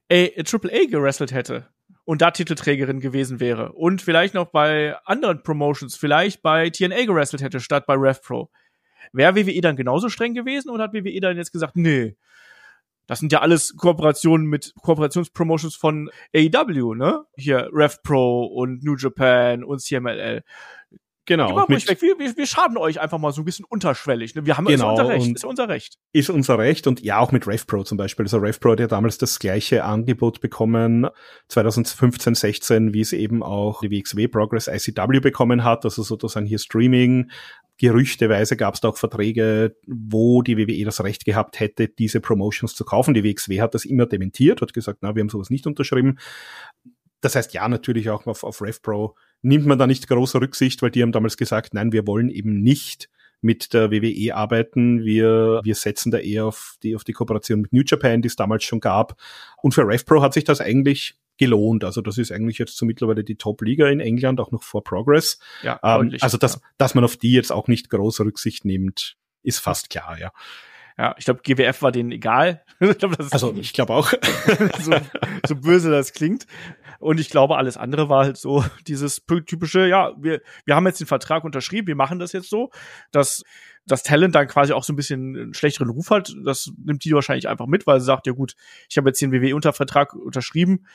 A- Triple A gewrestelt hätte und da Titelträgerin gewesen wäre und vielleicht noch bei anderen Promotions, vielleicht bei T N A gewrestelt hätte statt bei RevPro, wäre W W E dann genauso streng gewesen oder hat W W E dann jetzt gesagt, nee, das sind ja alles Kooperationen mit Kooperationspromotions von A E W, ne? Hier RevPro und New Japan und C M L L. Genau. Immer ruhig weg. Wir, wir, wir schaden euch einfach mal so ein bisschen unterschwellig. Ne? Wir haben genau, ist unser Recht. Ist unser Recht. Ist unser Recht und ja, auch mit RevPro zum Beispiel. Also RevPro hat ja damals das gleiche Angebot bekommen, zwanzig fünfzehn, sechzehn, wie es eben auch die W X W Progress I C W bekommen hat. Also sozusagen hier Streaming. Gerüchteweise gab es da auch Verträge, wo die W W E das Recht gehabt hätte, diese Promotions zu kaufen. Die W X W hat das immer dementiert, hat gesagt, na, wir haben sowas nicht unterschrieben. Das heißt, ja, natürlich auch auf, auf RevPro nimmt man da nicht große Rücksicht, weil die haben damals gesagt, nein, wir wollen eben nicht mit der W W E arbeiten. Wir, wir setzen da eher auf die, auf die Kooperation mit New Japan, die es damals schon gab. Und für RevPro hat sich das eigentlich gelohnt. Also das ist eigentlich jetzt so mittlerweile die Top-Liga in England, auch noch vor Progress. Ja, ähm, also dass, ja. dass man auf die jetzt auch nicht große Rücksicht nimmt, ist fast klar, ja. Ja, ich glaube, G W F war denen egal. ich glaub, das ist also ich glaube auch. so, so böse das klingt. Und ich glaube, alles andere war halt so dieses typische, ja, wir, wir haben jetzt den Vertrag unterschrieben, wir machen das jetzt so, dass das Talent dann quasi auch so ein bisschen einen schlechteren Ruf hat. Das nimmt die wahrscheinlich einfach mit, weil sie sagt, ja gut, ich habe jetzt den W W E-Untervertrag unterschrieben.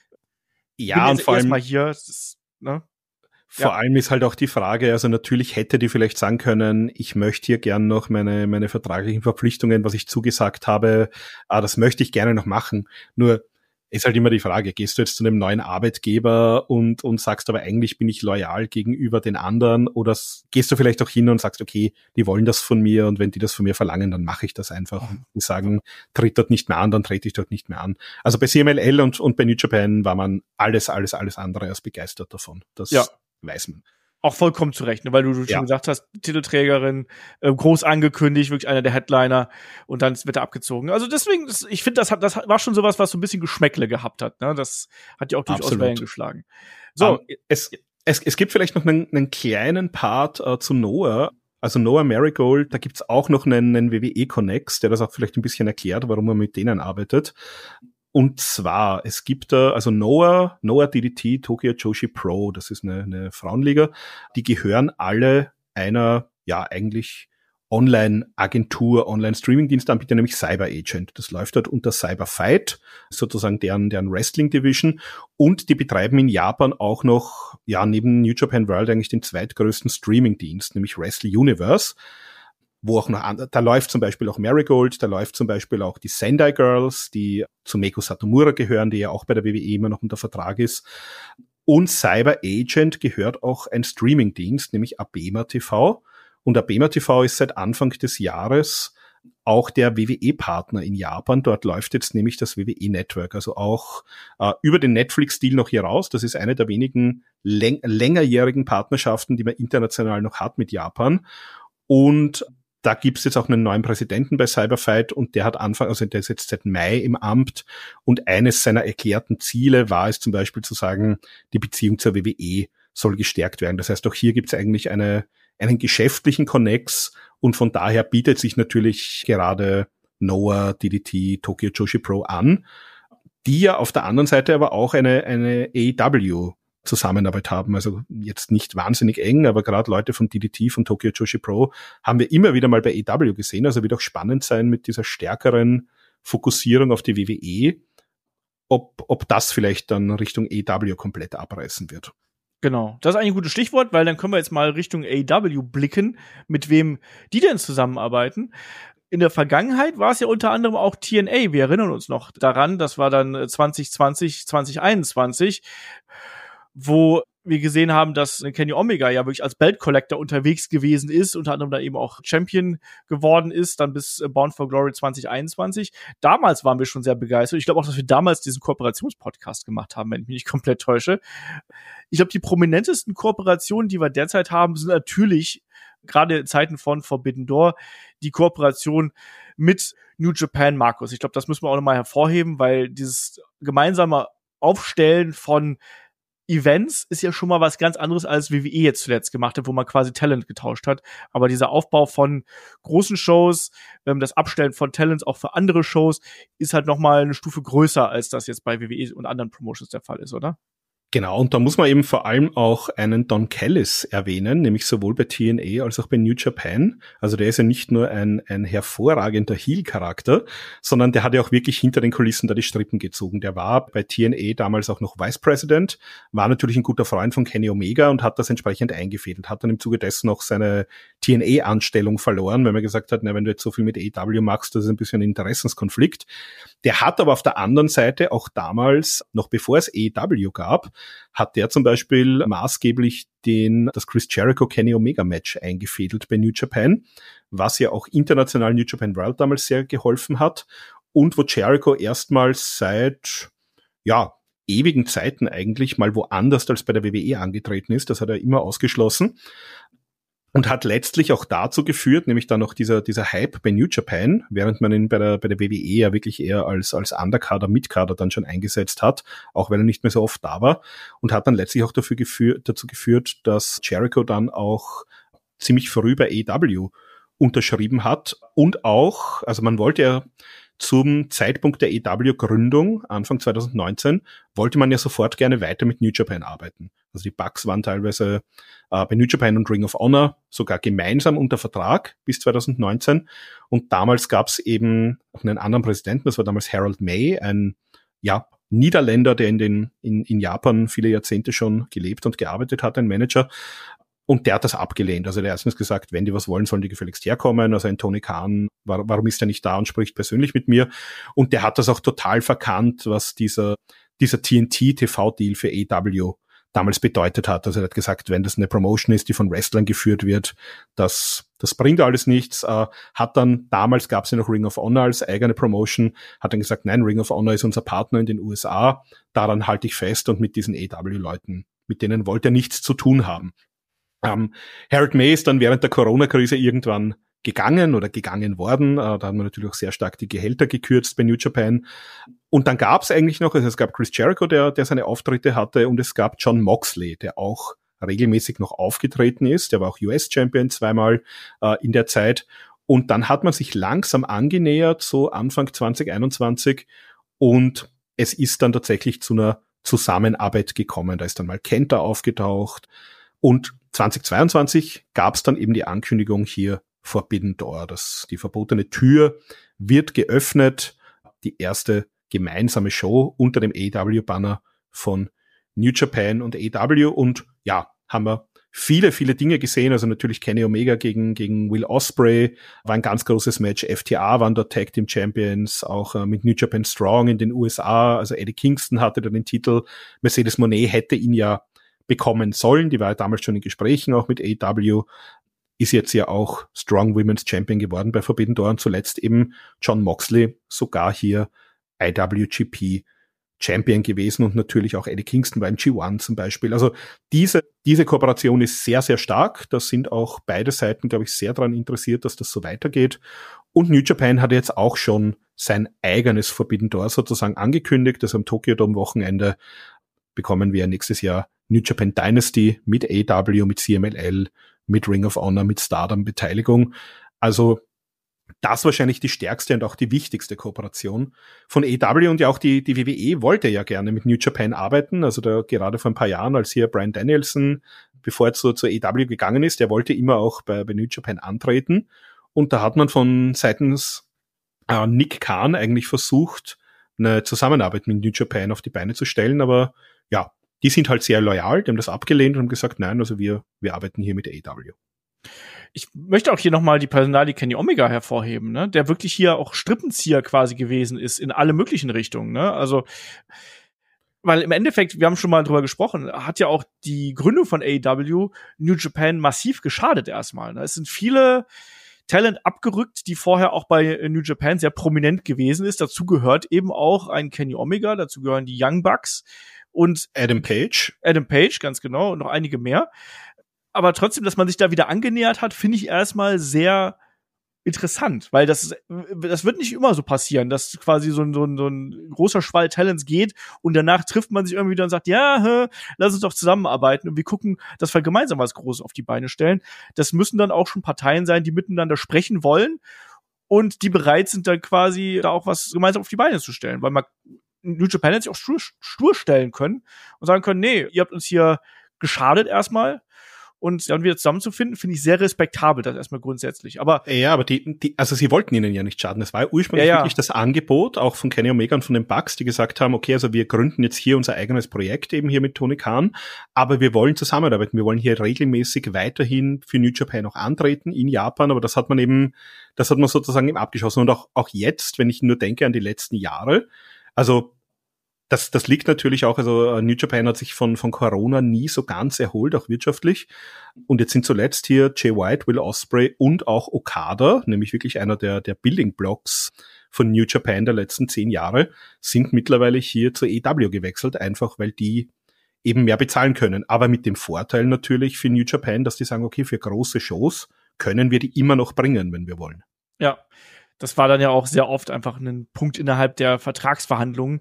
Ja, und vor allem mal hier, das, ne? Vor ja. allem ist halt auch die Frage, also natürlich hätte die vielleicht sagen können, ich möchte hier gern noch meine meine vertraglichen Verpflichtungen, was ich zugesagt habe, ah, das möchte ich gerne noch machen. Nur ist halt immer die Frage, gehst du jetzt zu einem neuen Arbeitgeber und und sagst aber eigentlich bin ich loyal gegenüber den anderen oder gehst du vielleicht auch hin und sagst, okay, die wollen das von mir und wenn die das von mir verlangen, dann mache ich das einfach. Die sagen, tritt dort nicht mehr an, dann trete ich dort nicht mehr an. Also bei C M L L und und bei New Japan war man alles, alles, alles andere als begeistert davon. Das ja. weiß man. Auch vollkommen zurecht, ne? Weil du, du ja. schon gesagt hast, Titelträgerin, äh, groß angekündigt, wirklich einer der Headliner und dann wird er abgezogen. Also deswegen, das, ich finde, das hat, das war schon sowas, was so ein bisschen Geschmäckle gehabt hat. Ne? Das hat ja auch durchaus Absolut. Wellen geschlagen. So, um, es, es, es gibt vielleicht noch einen, einen kleinen Part äh, zu Noah. Also Noah Marigold, da gibt's auch noch einen, einen W W E-Connex, der das auch vielleicht ein bisschen erklärt, warum man mit denen arbeitet. Und zwar, es gibt da, also Noah, Noah D D T, Tokyo Joshi Pro, das ist eine, eine Frauenliga, die gehören alle einer, ja, eigentlich Online-Agentur, Online-Streaming-Dienstanbieter, nämlich Cyber Agent. Das läuft dort unter Cyber Fight, sozusagen deren, deren Wrestling-Division. Und die betreiben in Japan auch noch, ja, neben New Japan World eigentlich den zweitgrößten Streaming-Dienst, nämlich Wrestle Universe. Wo auch noch an, da läuft zum Beispiel auch Marigold, da läuft zum Beispiel auch die Sendai Girls, die zu Meiko Satomura gehören, die ja auch bei der W W E immer noch unter Vertrag ist. Und Cyber Agent gehört auch ein Streamingdienst, nämlich Abema T V. Und Abema T V ist seit Anfang des Jahres auch der W W E-Partner in Japan. Dort läuft jetzt nämlich das W W E-Network, also auch äh, über den Netflix-Deal noch hier raus. Das ist eine der wenigen läng- längerjährigen Partnerschaften, die man international noch hat mit Japan. Und da gibt's jetzt auch einen neuen Präsidenten bei Cyberfight und der hat Anfang, also der ist jetzt seit Mai im Amt und eines seiner erklärten Ziele war es zum Beispiel zu sagen, die Beziehung zur W W E soll gestärkt werden. Das heißt, auch hier gibt's eigentlich eine, einen geschäftlichen Connex und von daher bietet sich natürlich gerade Noah, D D T, Tokyo Joshi Pro an, die ja auf der anderen Seite aber auch eine, eine A E W Zusammenarbeit haben, also jetzt nicht wahnsinnig eng, aber gerade Leute von D D T, von Tokyo Joshi Pro, haben wir immer wieder mal bei A E W gesehen, also wird auch spannend sein mit dieser stärkeren Fokussierung auf die W W E, ob, ob das vielleicht dann Richtung A E W komplett abreißen wird. Genau, das ist eigentlich ein gutes Stichwort, weil dann können wir jetzt mal Richtung A E W blicken, mit wem die denn zusammenarbeiten. In der Vergangenheit war es ja unter anderem auch T N A, wir erinnern uns noch daran, das war dann zwanzig zwanzig, zwanzig einundzwanzig, wo wir gesehen haben, dass Kenny Omega ja wirklich als Belt Collector unterwegs gewesen ist, unter anderem da eben auch Champion geworden ist, dann bis Bound for Glory zwanzig einundzwanzig. Damals waren wir schon sehr begeistert. Ich glaube auch, dass wir damals diesen Kooperationspodcast gemacht haben, wenn ich mich nicht komplett täusche. Ich glaube, die prominentesten Kooperationen, die wir derzeit haben, sind natürlich, gerade in Zeiten von Forbidden Door, die Kooperation mit New Japan, Markus. Ich glaube, das müssen wir auch nochmal hervorheben, weil dieses gemeinsame Aufstellen von Events ist ja schon mal was ganz anderes, als W W E jetzt zuletzt gemacht hat, wo man quasi Talent getauscht hat. Aber dieser Aufbau von großen Shows, ähm, das Abstellen von Talents auch für andere Shows, ist halt noch mal eine Stufe größer, als das jetzt bei W W E und anderen Promotions der Fall ist, oder? Genau, und da muss man eben vor allem auch einen Don Callis erwähnen, nämlich sowohl bei T N A als auch bei New Japan. Also der ist ja nicht nur ein, ein hervorragender Heel-Charakter, sondern der hat ja auch wirklich hinter den Kulissen da die Strippen gezogen. Der war bei T N A damals auch noch Vice President, war natürlich ein guter Freund von Kenny Omega und hat das entsprechend eingefädelt, hat dann im Zuge dessen noch seine T N A-Anstellung verloren, weil man gesagt hat, na, wenn du jetzt so viel mit A E W machst, das ist ein bisschen ein Interessenskonflikt. Der hat aber auf der anderen Seite auch damals, noch bevor es A E W gab, hat der zum Beispiel maßgeblich den, das Chris Jericho Kenny Omega Match eingefädelt bei New Japan, was ja auch international New Japan World damals sehr geholfen hat und wo Jericho erstmals seit, ja, ewigen Zeiten eigentlich mal woanders als bei der W W E angetreten ist. Das hat er immer ausgeschlossen. Und hat letztlich auch dazu geführt, nämlich dann noch dieser, dieser Hype bei New Japan, während man ihn bei der, bei der W W E ja wirklich eher als, als Underkader, Midkader dann schon eingesetzt hat, auch weil er nicht mehr so oft da war, und hat dann letztlich auch dafür geführt, dazu geführt, dass Jericho dann auch ziemlich früh bei A E W unterschrieben hat und auch, also man wollte ja zum Zeitpunkt der A E W-Gründung, Anfang zwanzig neunzehn, wollte man ja sofort gerne weiter mit New Japan arbeiten. Also die Bucks waren teilweise äh, bei New Japan und Ring of Honor sogar gemeinsam unter Vertrag bis zwanzig neunzehn. Und damals gab es eben auch einen anderen Präsidenten, das war damals Harold May, ein ja Niederländer, der in den in, in Japan viele Jahrzehnte schon gelebt und gearbeitet hat, ein Manager. Und der hat das abgelehnt. Also der hat erstens gesagt, wenn die was wollen, sollen die gefälligst herkommen. Also ein Tony Khan, war, warum ist der nicht da und spricht persönlich mit mir? Und der hat das auch total verkannt, was dieser dieser T N T-T V-Deal für A E W damals bedeutet hat. Also er hat gesagt, wenn das eine Promotion ist, die von Wrestlern geführt wird, das das bringt alles nichts. Äh, hat dann, damals gab es ja noch Ring of Honor als eigene Promotion, hat dann gesagt, nein, Ring of Honor ist unser Partner in den U S A. Daran halte ich fest und mit diesen A E W-Leuten, mit denen wollte er nichts zu tun haben. Um, Harold May ist dann während der Corona-Krise irgendwann gegangen oder gegangen worden. Uh, da haben wir natürlich auch sehr stark die Gehälter gekürzt bei New Japan. Und dann gab es eigentlich noch, also es gab Chris Jericho, der, der seine Auftritte hatte, und es gab Jon Moxley, der auch regelmäßig noch aufgetreten ist. Der war auch U S-Champion zweimal uh, in der Zeit. Und dann hat man sich langsam angenähert, so Anfang zwanzig einundzwanzig. Und es ist dann tatsächlich zu einer Zusammenarbeit gekommen. Da ist dann mal Kenta aufgetaucht. Und zwanzig zweiundzwanzig gab es dann eben die Ankündigung hier Forbidden Door, dass die verbotene Tür wird geöffnet, die erste gemeinsame Show unter dem A E W-Banner von New Japan und A E W, und ja, haben wir viele, viele Dinge gesehen, also natürlich Kenny Omega gegen gegen Will Ospreay, war ein ganz großes Match, F T A waren dort Tag Team Champions, auch äh, mit New Japan Strong in den U S A, also Eddie Kingston hatte da den Titel, Mercedes Moné hätte ihn ja bekommen sollen, die war ja damals schon in Gesprächen auch mit A E W, ist jetzt ja auch Strong Women's Champion geworden bei Forbidden Door, und zuletzt eben Jon Moxley, sogar hier I W G P Champion gewesen, und natürlich auch Eddie Kingston beim G eins zum Beispiel. Also diese diese Kooperation ist sehr, sehr stark. Da sind auch beide Seiten, glaube ich, sehr daran interessiert, dass das so weitergeht. Und New Japan hat jetzt auch schon sein eigenes Forbidden Door sozusagen angekündigt. Also am Tokyo Dome Wochenende bekommen wir nächstes Jahr New Japan Dynasty mit A E W, mit C M L L, mit Ring of Honor, mit Stardom Beteiligung. Also das wahrscheinlich die stärkste und auch die wichtigste Kooperation von A E W, und ja auch die, die W W E wollte ja gerne mit New Japan arbeiten. Also da gerade vor ein paar Jahren, als hier Bryan Danielson, bevor er zu, zur A E W gegangen ist, der wollte immer auch bei, bei New Japan antreten. Und da hat man von seitens äh, Nick Khan eigentlich versucht, eine Zusammenarbeit mit New Japan auf die Beine zu stellen, aber ja, die sind halt sehr loyal, die haben das abgelehnt und haben gesagt, nein, also wir wir arbeiten hier mit A E W. Ich möchte auch hier nochmal die Personalie Kenny Omega hervorheben, ne, der wirklich hier auch Strippenzieher quasi gewesen ist in alle möglichen Richtungen, ne, also weil im Endeffekt, wir haben schon mal drüber gesprochen, hat ja auch die Gründung von A E W New Japan massiv geschadet erstmal, ne? Es sind viele Talent abgerückt, die vorher auch bei New Japan sehr prominent gewesen ist. Dazu gehört eben auch ein Kenny Omega, dazu gehören die Young Bucks und Adam Page. Adam Page, ganz genau, und noch einige mehr. Aber trotzdem, dass man sich da wieder angenähert hat, finde ich erstmal sehr interessant, weil das, das wird nicht immer so passieren, dass quasi so ein, so ein, so ein großer Schwall Talents geht und danach trifft man sich irgendwie wieder und sagt, ja, hä, lass uns doch zusammenarbeiten und wir gucken, dass wir gemeinsam was Großes auf die Beine stellen. Das müssen dann auch schon Parteien sein, die miteinander sprechen wollen und die bereit sind, dann quasi da auch was gemeinsam auf die Beine zu stellen, weil man New Japan hätte sich auch stur, stur stellen können und sagen können, nee, ihr habt uns hier geschadet erstmal. Und dann wieder zusammenzufinden, finde ich sehr respektabel, das erstmal grundsätzlich. Aber ja, aber die, die, also sie wollten ihnen ja nicht schaden. Das war ja ursprünglich ja, ja. wirklich das Angebot, auch von Kenny Omega und von den Bucks, die gesagt haben, okay, also wir gründen jetzt hier unser eigenes Projekt eben hier mit Tony Khan, aber wir wollen zusammenarbeiten. Wir wollen hier regelmäßig weiterhin für New Japan auch antreten in Japan, aber das hat man eben, das hat man sozusagen eben abgeschossen. Und auch, auch jetzt, wenn ich nur denke an die letzten Jahre, also Das, das liegt natürlich auch, also New Japan hat sich von, von Corona nie so ganz erholt, auch wirtschaftlich. Und jetzt sind zuletzt hier Jay White, Will Ospreay und auch Okada, nämlich wirklich einer der, der Building Blocks von New Japan der letzten zehn Jahre, sind mittlerweile hier zur A E W gewechselt, einfach weil die eben mehr bezahlen können. Aber mit dem Vorteil natürlich für New Japan, dass die sagen, okay, für große Shows können wir die immer noch bringen, wenn wir wollen. Ja, das war dann ja auch sehr oft einfach ein Punkt innerhalb der Vertragsverhandlungen,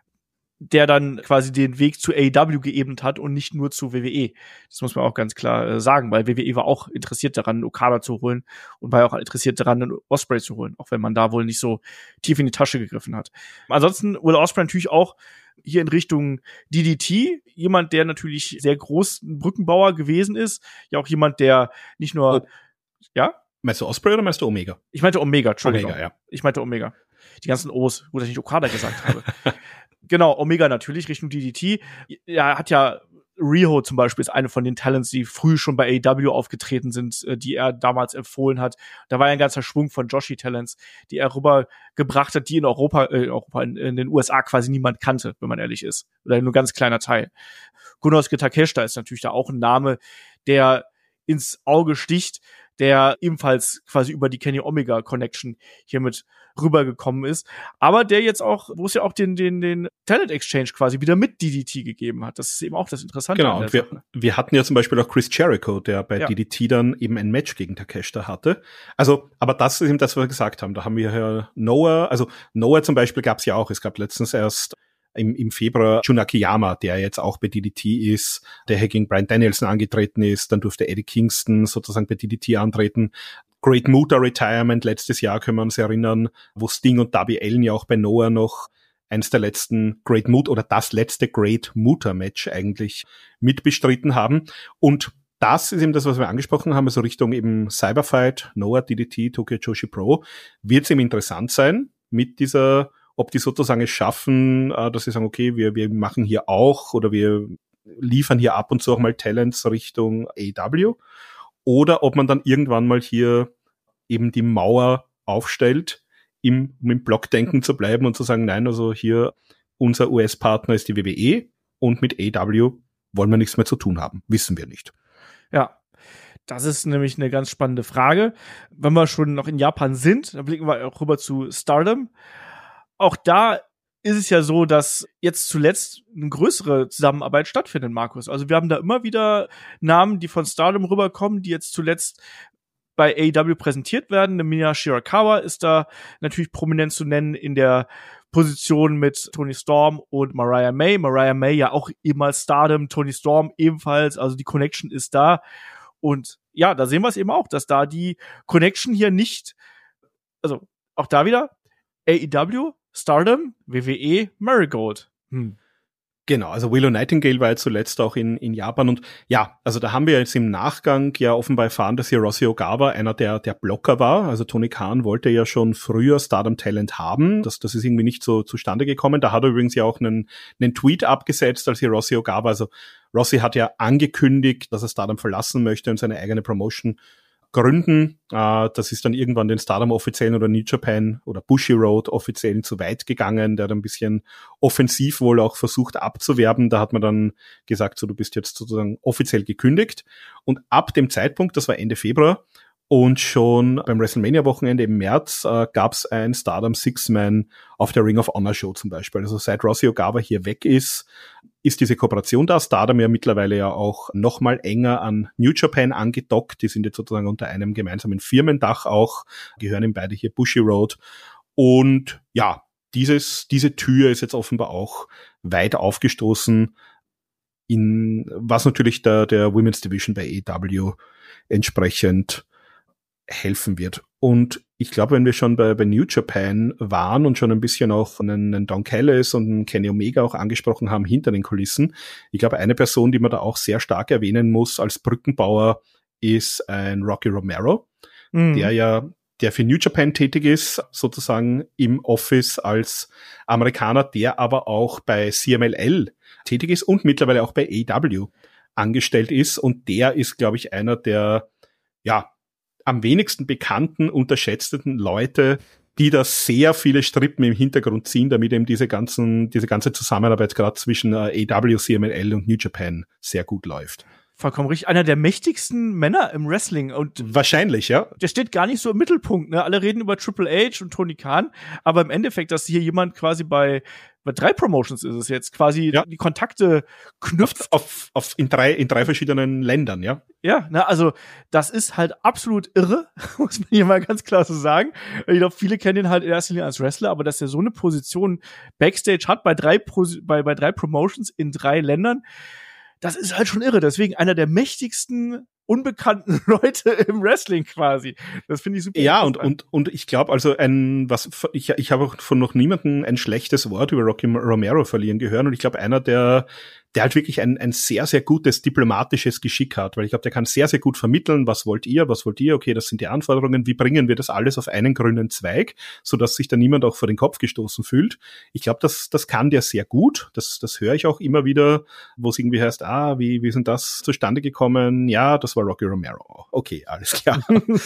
der dann quasi den Weg zu A E W geebnet hat und nicht nur zu W W E. Das muss man auch ganz klar äh, sagen, weil W W E war auch interessiert daran, Okada zu holen und war auch interessiert daran, einen Ospreay zu holen, auch wenn man da wohl nicht so tief in die Tasche gegriffen hat. Ansonsten Will Ospreay natürlich auch hier in Richtung D D T, jemand, der natürlich sehr groß Brückenbauer gewesen ist, ja auch jemand, der nicht nur, oh. ja? Meinst du Ospreay oder meinst du Omega? Ich meinte Omega, Entschuldigung. Omega, ja. Ich meinte Omega. Die ganzen O's, gut, dass ich nicht Okada gesagt habe. Genau, Omega natürlich, Richtung D D T. Er hat ja, Riho zum Beispiel ist eine von den Talents, die früh schon bei A E W aufgetreten sind, die er damals empfohlen hat. Da war ja ein ganzer Schwung von Joshi-Talents, die er rübergebracht hat, die in Europa, äh, Europa in, in den U S A quasi niemand kannte, wenn man ehrlich ist. Oder nur ein ganz kleiner Teil. Konosuke Takeshita ist natürlich da auch ein Name, der ins Auge sticht, der ebenfalls quasi über die Kenny Omega Connection hiermit rübergekommen ist, aber der jetzt auch, wo es ja auch den den den Talent Exchange quasi wieder mit D D T gegeben hat. Das ist eben auch das Interessante. Genau, und wir, wir hatten ja zum Beispiel auch Chris Jericho, der bei ja. D D T dann eben ein Match gegen Takeshita hatte. Also, aber das ist eben das, was wir gesagt haben. Da haben wir ja Noah, also Noah zum Beispiel gab es ja auch. Es gab letztens erst im, im Februar Jun Akiyama, der jetzt auch bei D D T ist, der hier gegen Bryan Danielson angetreten ist. Dann durfte Eddie Kingston sozusagen bei D D T antreten. Great Muta Retirement letztes Jahr, können wir uns erinnern, wo Sting und Darby Allin ja auch bei Noah noch eins der letzten Great Muta oder das letzte Great Muta Match eigentlich mitbestritten haben. Und das ist eben das, was wir angesprochen haben, also Richtung eben Cyberfight, Noah, D D T, Tokyo Joshi Pro, wird es eben interessant sein mit dieser, ob die sozusagen es schaffen, dass sie sagen, okay, wir, wir machen hier auch oder wir liefern hier ab und zu auch mal Talents Richtung A E W. Oder ob man dann irgendwann mal hier eben die Mauer aufstellt, im, um im Blockdenken zu bleiben und zu sagen, nein, also hier unser U S-Partner ist die W W E und mit A E W wollen wir nichts mehr zu tun haben. Wissen wir nicht. Ja, das ist nämlich eine ganz spannende Frage. Wenn wir schon noch in Japan sind, dann blicken wir auch rüber zu Stardom. Auch da ist es ja so, dass jetzt zuletzt eine größere Zusammenarbeit stattfindet, Markus. Also wir haben da immer wieder Namen, die von Stardom rüberkommen, die jetzt zuletzt bei A E W präsentiert werden. Miya Shirakawa ist da natürlich prominent zu nennen in der Position mit Toni Storm und Mariah May. Mariah May ja auch ehemals Stardom, Toni Storm ebenfalls. Also die Connection ist da. Und ja, da sehen wir es eben auch, dass da die Connection hier nicht, also auch da wieder A E W, Stardom, W W E, Marigold. Hm. Genau, also Willow Nightingale war ja zuletzt auch in, in Japan und ja, also da haben wir jetzt im Nachgang ja offenbar erfahren, dass hier Rossi Ogawa einer der, der Blocker war. Also Tony Khan wollte ja schon früher Stardom Talent haben. Das, das ist irgendwie nicht so zustande gekommen. Da hat er übrigens ja auch einen, einen Tweet abgesetzt, als hier Rossi Ogawa, also Rossi hat ja angekündigt, dass er Stardom verlassen möchte und seine eigene Promotion gründen. Uh, das ist dann irgendwann den Stardom-Offiziellen oder New Japan oder Bushiroad-Offiziellen zu weit gegangen, der dann ein bisschen offensiv wohl auch versucht abzuwerben. Da hat man dann gesagt, so du bist jetzt sozusagen offiziell gekündigt. Und ab dem Zeitpunkt, das war Ende Februar, und schon beim WrestleMania-Wochenende im März äh, gab es ein Stardom Six-Man auf der Ring of Honor Show zum Beispiel. Also seit Rossi Ogawa hier weg ist, ist diese Kooperation da. Stardom ja mittlerweile ja auch noch mal enger an New Japan angedockt. Die sind jetzt sozusagen unter einem gemeinsamen Firmendach auch, gehören ihm beide hier Bushiroad. Und ja, dieses, diese Tür ist jetzt offenbar auch weit aufgestoßen, in was natürlich der, der Women's Division bei A E W entsprechend helfen wird. Und ich glaube, wenn wir schon bei, bei New Japan waren und schon ein bisschen auch einen, einen Don Callis und einen Kenny Omega auch angesprochen haben hinter den Kulissen, ich glaube, eine Person, die man da auch sehr stark erwähnen muss als Brückenbauer, ist ein Rocky Romero, mhm. der ja der für New Japan tätig ist, sozusagen im Office als Amerikaner, der aber auch bei C M L L tätig ist und mittlerweile auch bei A E W angestellt ist. Und der ist, glaube ich, einer der, ja, am wenigsten bekannten, unterschätzten Leute, die da sehr viele Strippen im Hintergrund ziehen, damit eben diese ganzen, diese ganze Zusammenarbeit gerade zwischen A E W, C M L L und New Japan sehr gut läuft. Vollkommen richtig. Einer der mächtigsten Männer im Wrestling. Und wahrscheinlich, ja. Der steht gar nicht so im Mittelpunkt, ne? Alle reden über Triple H und Tony Khan, aber im Endeffekt, dass hier jemand quasi bei, bei drei Promotions ist es jetzt, quasi ja. die Kontakte knüpft. Auf, auf, auf in drei, in drei verschiedenen Ländern, ja. Ja, na, also, das ist halt absolut irre, muss man hier mal ganz klar so sagen. Ich glaube, viele kennen ihn halt in erster Linie als Wrestler, aber dass er so eine Position Backstage hat bei drei, Pro- bei, bei drei Promotions in drei Ländern, das ist halt schon irre. Deswegen einer der mächtigsten, unbekannten Leute im Wrestling quasi. Das finde ich super. Ja, und, und, und ich glaube, also ein, was, ich, ich habe auch von noch niemandem ein schlechtes Wort über Rocky Romero verlieren gehört. Und ich glaube, einer, der, der halt wirklich ein, ein sehr, sehr gutes diplomatisches Geschick hat. Weil ich glaube, der kann sehr, sehr gut vermitteln, was wollt ihr, was wollt ihr, okay, das sind die Anforderungen, wie bringen wir das alles auf einen grünen Zweig, sodass sich da niemand auch vor den Kopf gestoßen fühlt. Ich glaube, das, das kann der sehr gut. Das, das höre ich auch immer wieder, wo es irgendwie heißt, ah, wie, wie sind das zustande gekommen? Ja, das war Rocky Romero. Okay, alles klar.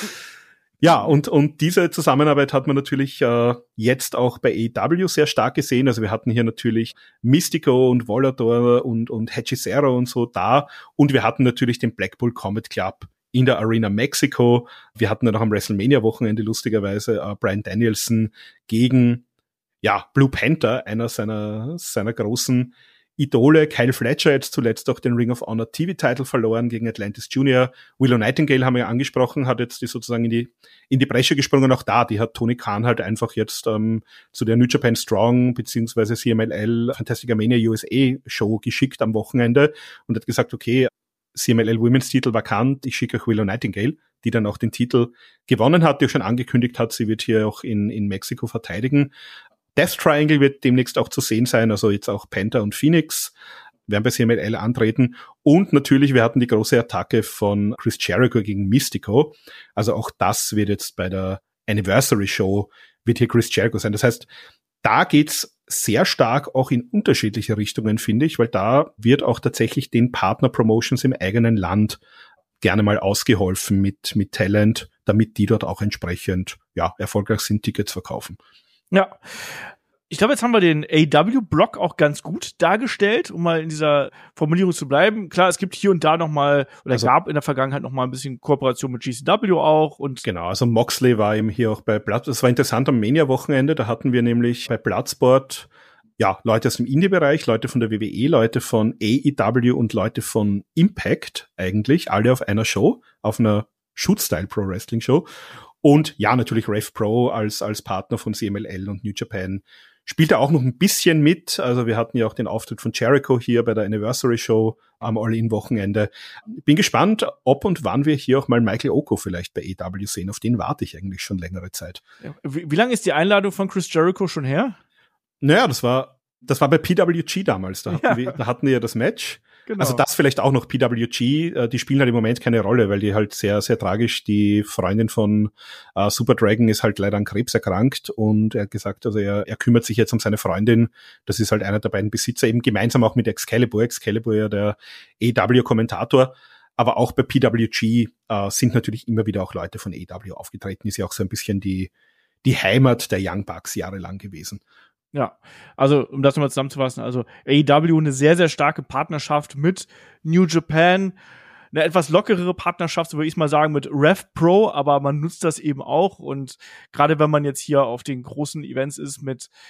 Ja, und, und diese Zusammenarbeit hat man natürlich äh, jetzt auch bei A E W sehr stark gesehen. Also wir hatten hier natürlich Mystico und Volador und, und Hechicero und so da. Und wir hatten natürlich den Blackpool Combat Club in der Arena Mexico. Wir hatten dann auch am WrestleMania-Wochenende lustigerweise äh, Bryan Danielson gegen, ja, Blue Panther, einer seiner, seiner großen Idole. Kyle Fletcher jetzt zuletzt auch den Ring of Honor T V-Title verloren gegen Atlantis Junior. Willow Nightingale haben wir ja angesprochen, hat jetzt die sozusagen in die in die Bresche gesprungen. Auch da, die hat Tony Khan halt einfach jetzt ähm, zu der New Japan Strong beziehungsweise C M L L Fantastica Mania U S A Show geschickt am Wochenende und hat gesagt, okay, C M L L Women's Titel vakant, ich schicke euch Willow Nightingale, die dann auch den Titel gewonnen hat, die auch schon angekündigt hat, sie wird hier auch in in Mexiko verteidigen. Death Triangle wird demnächst auch zu sehen sein, also jetzt auch Panther und Phoenix werden bei C M L L antreten. Und natürlich, wir hatten die große Attacke von Chris Jericho gegen Mystico. Also auch das wird jetzt bei der Anniversary Show, wird hier Chris Jericho sein. Das heißt, da geht's sehr stark auch in unterschiedliche Richtungen, finde ich, weil da wird auch tatsächlich den Partner-Promotions im eigenen Land gerne mal ausgeholfen mit, mit Talent, damit die dort auch entsprechend, ja, erfolgreich sind, Tickets verkaufen. Ja, ich glaube, jetzt haben wir den A E W-Block auch ganz gut dargestellt, um mal in dieser Formulierung zu bleiben. Klar, es gibt hier und da noch mal, oder also, gab in der Vergangenheit noch mal ein bisschen Kooperation mit G C W auch. Und genau, also Moxley war eben hier auch bei Blood. Das war interessant am Mania-Wochenende, da hatten wir nämlich bei Bloodsport ja Leute aus dem Indie-Bereich, Leute von der W W E, Leute von A E W und Leute von Impact eigentlich, alle auf einer Show, auf einer Shoot-Style-Pro-Wrestling-Show. Und ja, natürlich Rev Pro als als Partner von C M L L und New Japan spielt er auch noch ein bisschen mit. Also wir hatten ja auch den Auftritt von Jericho hier bei der Anniversary Show am All-In-Wochenende. Bin gespannt, ob und wann wir hier auch mal Michael Oko vielleicht bei A E W sehen. Auf den warte ich eigentlich schon längere Zeit. Wie, wie lange ist die Einladung von Chris Jericho schon her? Naja, das war das war bei P W G damals. Da hatten, ja. wir, da hatten wir ja das Match. Genau. Also das vielleicht auch noch P W G, die spielen halt im Moment keine Rolle, weil die halt sehr, sehr tragisch, die Freundin von äh, Super Dragon ist halt leider an Krebs erkrankt und er hat gesagt, also er, er kümmert sich jetzt um seine Freundin, das ist halt einer der beiden Besitzer, eben gemeinsam auch mit Excalibur, Excalibur ja der A E W-Kommentator, aber auch bei P W G äh, sind natürlich immer wieder auch Leute von A E W aufgetreten, ist ja auch so ein bisschen die, die Heimat der Young Bucks jahrelang gewesen. Ja, also um das nochmal zusammenzufassen, also A E W eine sehr, sehr starke Partnerschaft mit New Japan, eine etwas lockerere Partnerschaft, so würde ich mal sagen, mit Rev Pro, aber man nutzt das eben auch und gerade wenn man jetzt hier auf den großen Events ist mit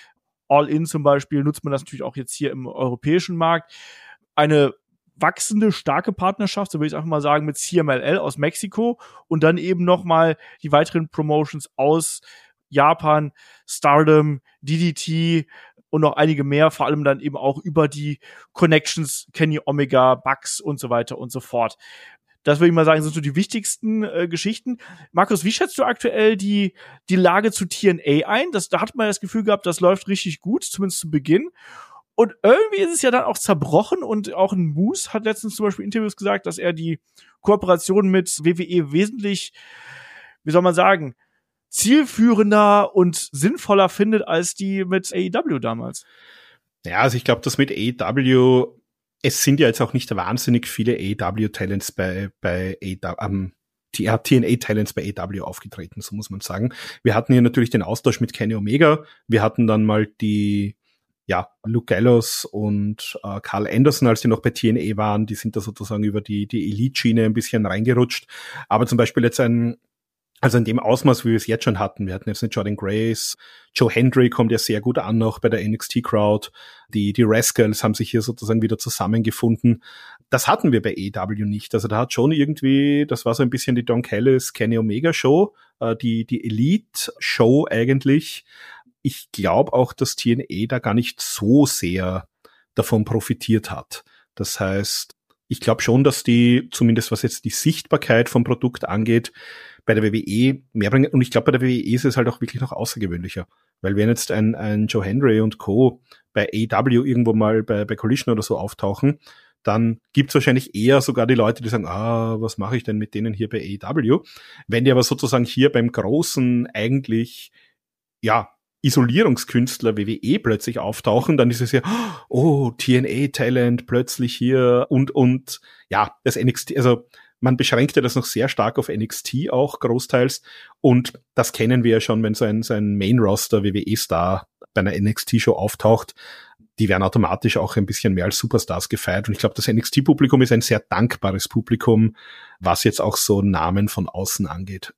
All In zum Beispiel, nutzt man das natürlich auch jetzt hier im europäischen Markt. Eine wachsende, starke Partnerschaft, so will ich es einfach mal sagen, mit C M L L aus Mexiko und dann eben nochmal die weiteren Promotions aus Japan, Stardom, D D T und noch einige mehr, vor allem dann eben auch über die Connections, Kenny Omega, Bucks und so weiter und so fort. Das würde ich mal sagen, sind so die wichtigsten äh, Geschichten. Markus, wie schätzt du aktuell die die Lage zu T N A ein? Das, da hat man das Gefühl gehabt, das läuft richtig gut, zumindest zu Beginn. Und irgendwie ist es ja dann auch zerbrochen und auch ein Moose hat letztens zum Beispiel in Interviews gesagt, dass er die Kooperation mit W W E wesentlich, wie soll man sagen, zielführender und sinnvoller findet als die mit A E W damals. Ja, also ich glaube, das mit A E W, es sind ja jetzt auch nicht wahnsinnig viele A E W-Talents bei, bei A E W, ähm, T N A-Talents bei A E W aufgetreten, so muss man sagen. Wir hatten hier natürlich den Austausch mit Kenny Omega, wir hatten dann mal die ja, Luke Gallows und äh, Carl Anderson, als die noch bei T N A waren, die sind da sozusagen über die die Elite-Schiene ein bisschen reingerutscht. Aber zum Beispiel jetzt ein, also in dem Ausmaß, wie wir es jetzt schon hatten, wir hatten jetzt eine Jordan Grace, Joe Hendry kommt ja sehr gut an, noch bei der N X T-Crowd, die die Rascals haben sich hier sozusagen wieder zusammengefunden. Das hatten wir bei A E W nicht. Also da hat schon irgendwie, das war so ein bisschen die Don Callis Kenny Omega Show, äh, die die Elite-Show eigentlich. Ich glaube auch, dass T N A da gar nicht so sehr davon profitiert hat. Das heißt, ich glaube schon, dass die, zumindest was jetzt die Sichtbarkeit vom Produkt angeht, bei der W W E mehr bringen. Und ich glaube, bei der W W E ist es halt auch wirklich noch außergewöhnlicher. Weil wenn jetzt ein, ein Joe Hendry und Co. bei A E W irgendwo mal bei, bei Collision oder so auftauchen, dann gibt's wahrscheinlich eher sogar die Leute, die sagen, ah, was mache ich denn mit denen hier bei A E W? Wenn die aber sozusagen hier beim großen eigentlich, ja, Isolierungskünstler W W E plötzlich auftauchen, dann ist es ja, oh, T N A-Talent plötzlich hier und, und, ja, das N X T, also man beschränkt ja das noch sehr stark auf N X T auch großteils und das kennen wir ja schon, wenn so ein, so ein Main-Roster W W E-Star bei einer N X T-Show auftaucht, die werden automatisch auch ein bisschen mehr als Superstars gefeiert und ich glaube, das N X T-Publikum ist ein sehr dankbares Publikum, was jetzt auch so Namen von außen angeht.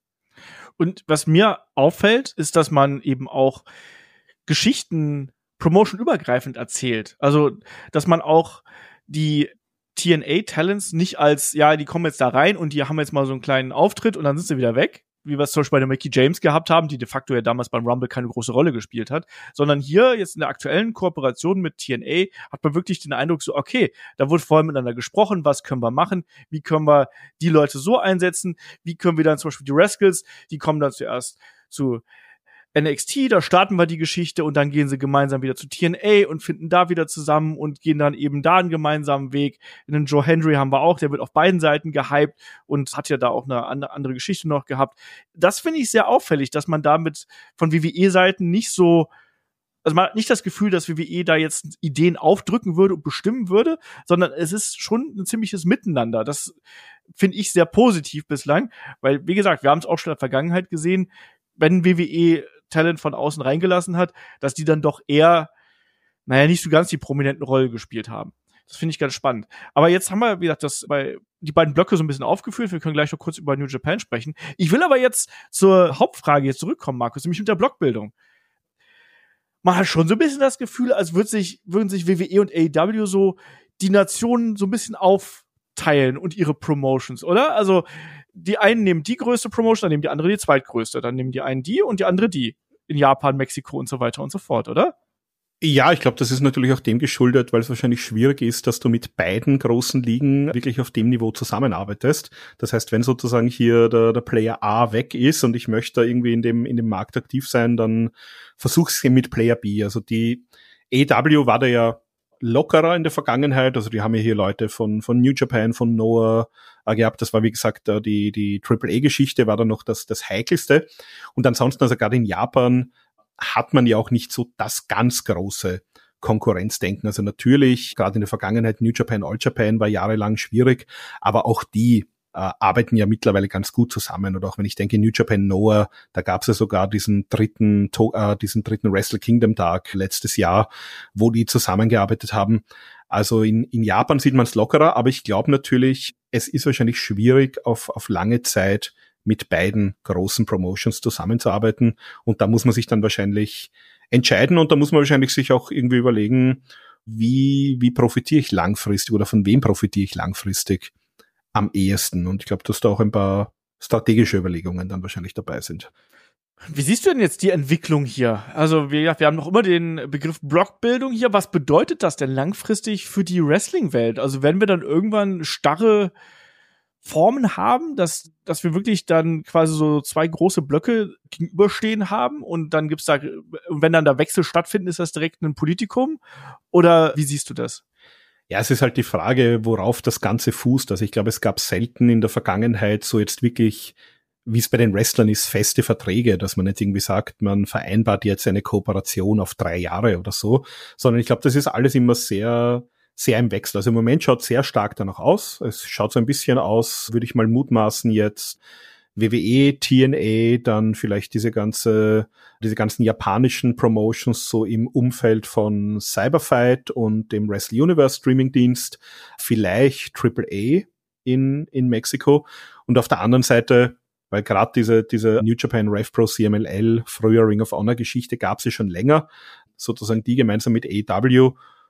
Und was mir auffällt, ist, dass man eben auch Geschichten promotion-übergreifend erzählt. Also, dass man auch die T N A-Talents nicht als, ja, die kommen jetzt da rein und die haben jetzt mal so einen kleinen Auftritt und dann sind sie wieder weg, wie wir es zum Beispiel bei der Mickie James gehabt haben, die de facto ja damals beim Rumble keine große Rolle gespielt hat, sondern hier jetzt in der aktuellen Kooperation mit T N A hat man wirklich den Eindruck so, okay, da wurde vorher miteinander gesprochen, was können wir machen, wie können wir die Leute so einsetzen, wie können wir dann zum Beispiel die Rascals, die kommen dann zuerst zu N X T, da starten wir die Geschichte und dann gehen sie gemeinsam wieder zu T N A und finden da wieder zusammen und gehen dann eben da einen gemeinsamen Weg. Den Joe Hendry haben wir auch, der wird auf beiden Seiten gehypt und hat ja da auch eine andere Geschichte noch gehabt. Das finde ich sehr auffällig, dass man damit von W W E-Seiten nicht so, also man hat nicht das Gefühl, dass W W E da jetzt Ideen aufdrücken würde und bestimmen würde, sondern es ist schon ein ziemliches Miteinander. Das finde ich sehr positiv bislang, weil, wie gesagt, wir haben es auch schon in der Vergangenheit gesehen, wenn W W E Talent von außen reingelassen hat, dass die dann doch eher, naja, nicht so ganz die prominenten Rollen gespielt haben. Das finde ich ganz spannend. Aber jetzt haben wir, wie gesagt, das bei die beiden Blöcke so ein bisschen aufgeführt. Wir können gleich noch kurz über New Japan sprechen. Ich will aber jetzt zur Hauptfrage jetzt zurückkommen, Markus, nämlich mit der Blockbildung. Man hat schon so ein bisschen das Gefühl, als würd sich, würden sich W W E und A E W so die Nationen so ein bisschen aufteilen und ihre Promotions, oder? Also die einen nehmen die größte Promotion, dann nehmen die andere die zweitgrößte. Dann nehmen die einen die und die andere die. In Japan, Mexiko und so weiter und so fort, oder? Ja, ich glaube, das ist natürlich auch dem geschuldet, weil es wahrscheinlich schwierig ist, dass du mit beiden großen Ligen wirklich auf dem Niveau zusammenarbeitest. Das heißt, wenn sozusagen hier der, der Player A weg ist und ich möchte da irgendwie in dem, in dem Markt aktiv sein, dann versuch's mit Player B. Also die A E W war da ja lockerer in der Vergangenheit. Also die haben ja hier Leute von, von New Japan, von Noah äh, gehabt. Das war, wie gesagt, äh, die, die Triple A-Geschichte war dann noch das, das Heikelste. Und ansonsten, also gerade in Japan hat man ja auch nicht so das ganz große Konkurrenzdenken. Also natürlich, gerade in der Vergangenheit, New Japan, All Japan war jahrelang schwierig, aber auch die äh, arbeiten ja mittlerweile ganz gut zusammen. Oder auch wenn ich denke, New Japan Noah, da gab es ja sogar diesen dritten, äh, diesen dritten Wrestle Kingdom Tag letztes Jahr, wo die zusammengearbeitet haben. Also in, in Japan sieht man es lockerer, aber ich glaube natürlich, es ist wahrscheinlich schwierig, auf, auf lange Zeit mit beiden großen Promotions zusammenzuarbeiten. Und da muss man sich dann wahrscheinlich entscheiden und da muss man wahrscheinlich sich auch irgendwie überlegen, wie, wie profitiere ich langfristig oder von wem profitiere ich langfristig am ehesten. Und ich glaube, dass da auch ein paar strategische Überlegungen dann wahrscheinlich dabei sind. Wie siehst du denn jetzt die Entwicklung hier? Also wir, wir haben noch immer den Begriff Blockbildung hier. Was bedeutet das denn langfristig für die Wrestling-Welt? Also wenn wir dann irgendwann starre Formen haben, dass, dass wir wirklich dann quasi so zwei große Blöcke gegenüberstehen haben und dann gibt's da, wenn dann da Wechsel stattfinden, ist das direkt ein Politikum? Oder wie siehst du das? Ja, es ist halt die Frage, worauf das Ganze fußt. Also ich glaube, es gab selten in der Vergangenheit so jetzt wirklich, wie es bei den Wrestlern ist, feste Verträge, dass man nicht irgendwie sagt, man vereinbart jetzt eine Kooperation auf drei Jahre oder so, sondern ich glaube, das ist alles immer sehr sehr im Wechsel. Also im Moment schaut sehr stark danach aus. Es schaut so ein bisschen aus, würde ich mal mutmaßen, jetzt W W E, T N A, dann vielleicht diese ganze, diese ganzen japanischen Promotions so im Umfeld von Cyberfight und dem Wrestle Universe Streaming-Dienst, vielleicht Triple A in, in Mexiko. Und auf der anderen Seite, weil gerade diese, diese New Japan Rev Pro C M L L, früher Ring of Honor Geschichte, gab es ja schon länger, sozusagen die gemeinsam mit A E W.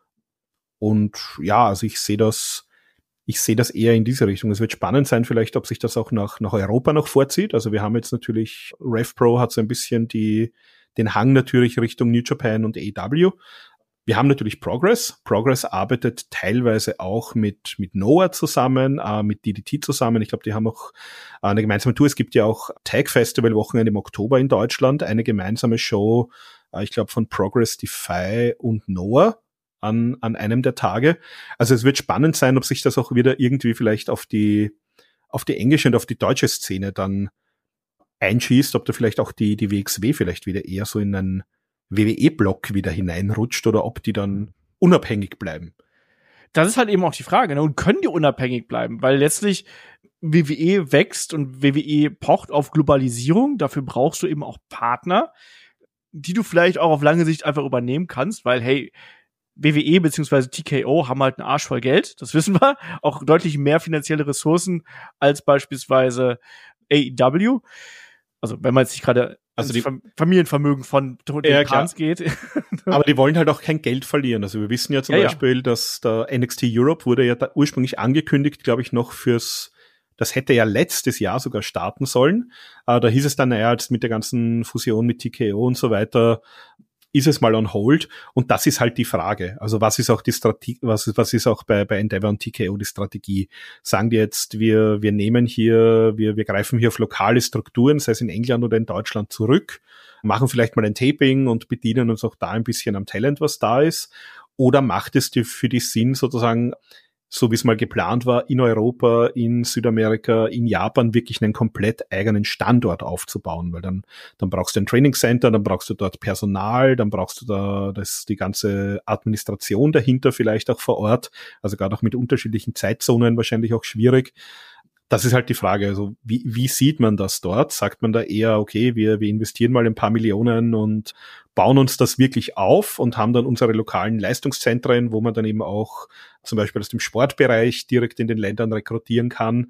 Und ja, also ich sehe das, ich sehe das eher in diese Richtung. Es wird spannend sein, vielleicht, ob sich das auch nach, nach Europa noch vorzieht. Also wir haben jetzt natürlich, RevPro hat so ein bisschen die, den Hang natürlich Richtung New Japan und A E W. Wir haben natürlich Progress. Progress arbeitet teilweise auch mit, mit Noah zusammen, äh, mit D D T zusammen. Ich glaube, die haben auch eine gemeinsame Tour. Es gibt ja auch Tag Festival Wochenende im Oktober in Deutschland, eine gemeinsame Show, äh, ich glaube, von Progress, Defy und Noah. An, an einem der Tage. Also es wird spannend sein, ob sich das auch wieder irgendwie vielleicht auf die, auf die englische und auf die deutsche Szene dann einschießt, ob da vielleicht auch die, die W X W vielleicht wieder eher so in einen W W E-Block wieder hineinrutscht oder ob die dann unabhängig bleiben. Das ist halt eben auch die Frage, ne? Und können die unabhängig bleiben? Weil letztlich W W E wächst und W W E pocht auf Globalisierung. Dafür brauchst du eben auch Partner, die du vielleicht auch auf lange Sicht einfach übernehmen kannst, weil hey, W W E bzw. T K O haben halt einen Arsch voll Geld, das wissen wir, auch deutlich mehr finanzielle Ressourcen als beispielsweise A E W. Also wenn man jetzt nicht gerade also die Familienvermögen von den ja, Pans geht. Aber die wollen halt auch kein Geld verlieren. Also wir wissen ja zum ja, Beispiel, ja. dass der N X T Europe wurde ja da ursprünglich angekündigt, glaube ich, noch fürs, das hätte ja letztes Jahr sogar starten sollen. Aber da hieß es dann, naja, jetzt mit der ganzen Fusion mit T K O und so weiter, ist es mal on hold. Und das ist halt die Frage. Also was ist auch die Strategie, was ist, was ist auch bei, bei Endeavor und T K O die Strategie? Sagen die jetzt, wir, wir nehmen hier, wir, wir greifen hier auf lokale Strukturen, sei es in England oder in Deutschland zurück, machen vielleicht mal ein Taping und bedienen uns auch da ein bisschen am Talent, was da ist? Oder macht es dir für die Sinn, sozusagen, so wie es mal geplant war, in Europa, in Südamerika, in Japan wirklich einen komplett eigenen Standort aufzubauen, weil dann, dann brauchst du ein Training Center, dann brauchst du dort Personal, dann brauchst du da das, die ganze Administration dahinter vielleicht auch vor Ort, also gerade auch mit unterschiedlichen Zeitzonen wahrscheinlich auch schwierig. Das ist halt die Frage, also wie, wie sieht man das dort? Sagt man da eher, okay, wir, wir investieren mal ein paar Millionen und bauen uns das wirklich auf und haben dann unsere lokalen Leistungszentren, wo man dann eben auch zum Beispiel aus dem Sportbereich direkt in den Ländern rekrutieren kann?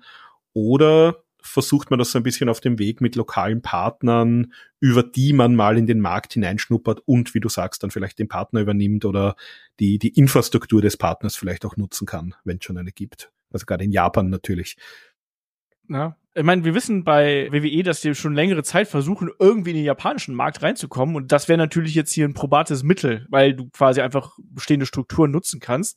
Oder versucht man das so ein bisschen auf dem Weg mit lokalen Partnern, über die man mal in den Markt hineinschnuppert und, wie du sagst, dann vielleicht den Partner übernimmt oder die, die Infrastruktur des Partners vielleicht auch nutzen kann, wenn es schon eine gibt. Also gerade in Japan natürlich. Ja. Ich meine, wir wissen bei W W E, dass die schon längere Zeit versuchen, irgendwie in den japanischen Markt reinzukommen. Und das wäre natürlich jetzt hier ein probates Mittel, weil du quasi einfach bestehende Strukturen nutzen kannst.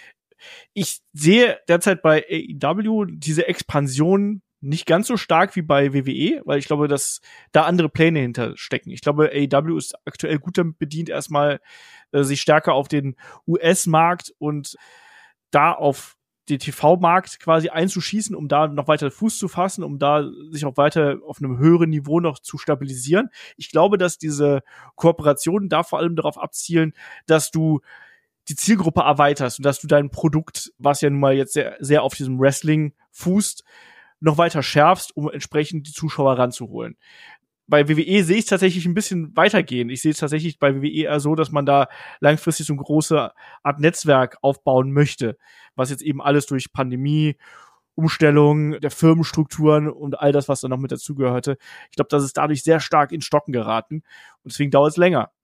Ich sehe derzeit bei A E W diese Expansion nicht ganz so stark wie bei W W E, weil ich glaube, dass da andere Pläne hinterstecken. Ich glaube, A E W ist aktuell gut damit bedient, erstmal äh, sich stärker auf den U S-Markt und da auf den T V-Markt quasi einzuschießen, um da noch weiter Fuß zu fassen, um da sich auch weiter auf einem höheren Niveau noch zu stabilisieren. Ich glaube, dass diese Kooperationen da vor allem darauf abzielen, dass du die Zielgruppe erweiterst und dass du dein Produkt, was ja nun mal jetzt sehr, sehr auf diesem Wrestling fußt, noch weiter schärfst, um entsprechend die Zuschauer ranzuholen. Bei W W E sehe ich es tatsächlich ein bisschen weitergehen. Ich sehe es tatsächlich bei W W E eher so, dass man da langfristig so eine große Art Netzwerk aufbauen möchte, was jetzt eben alles durch Pandemie, Umstellung der Firmenstrukturen und all das, was da noch mit dazugehörte. Ich glaube, das ist dadurch sehr stark in Stocken geraten und deswegen dauert es länger.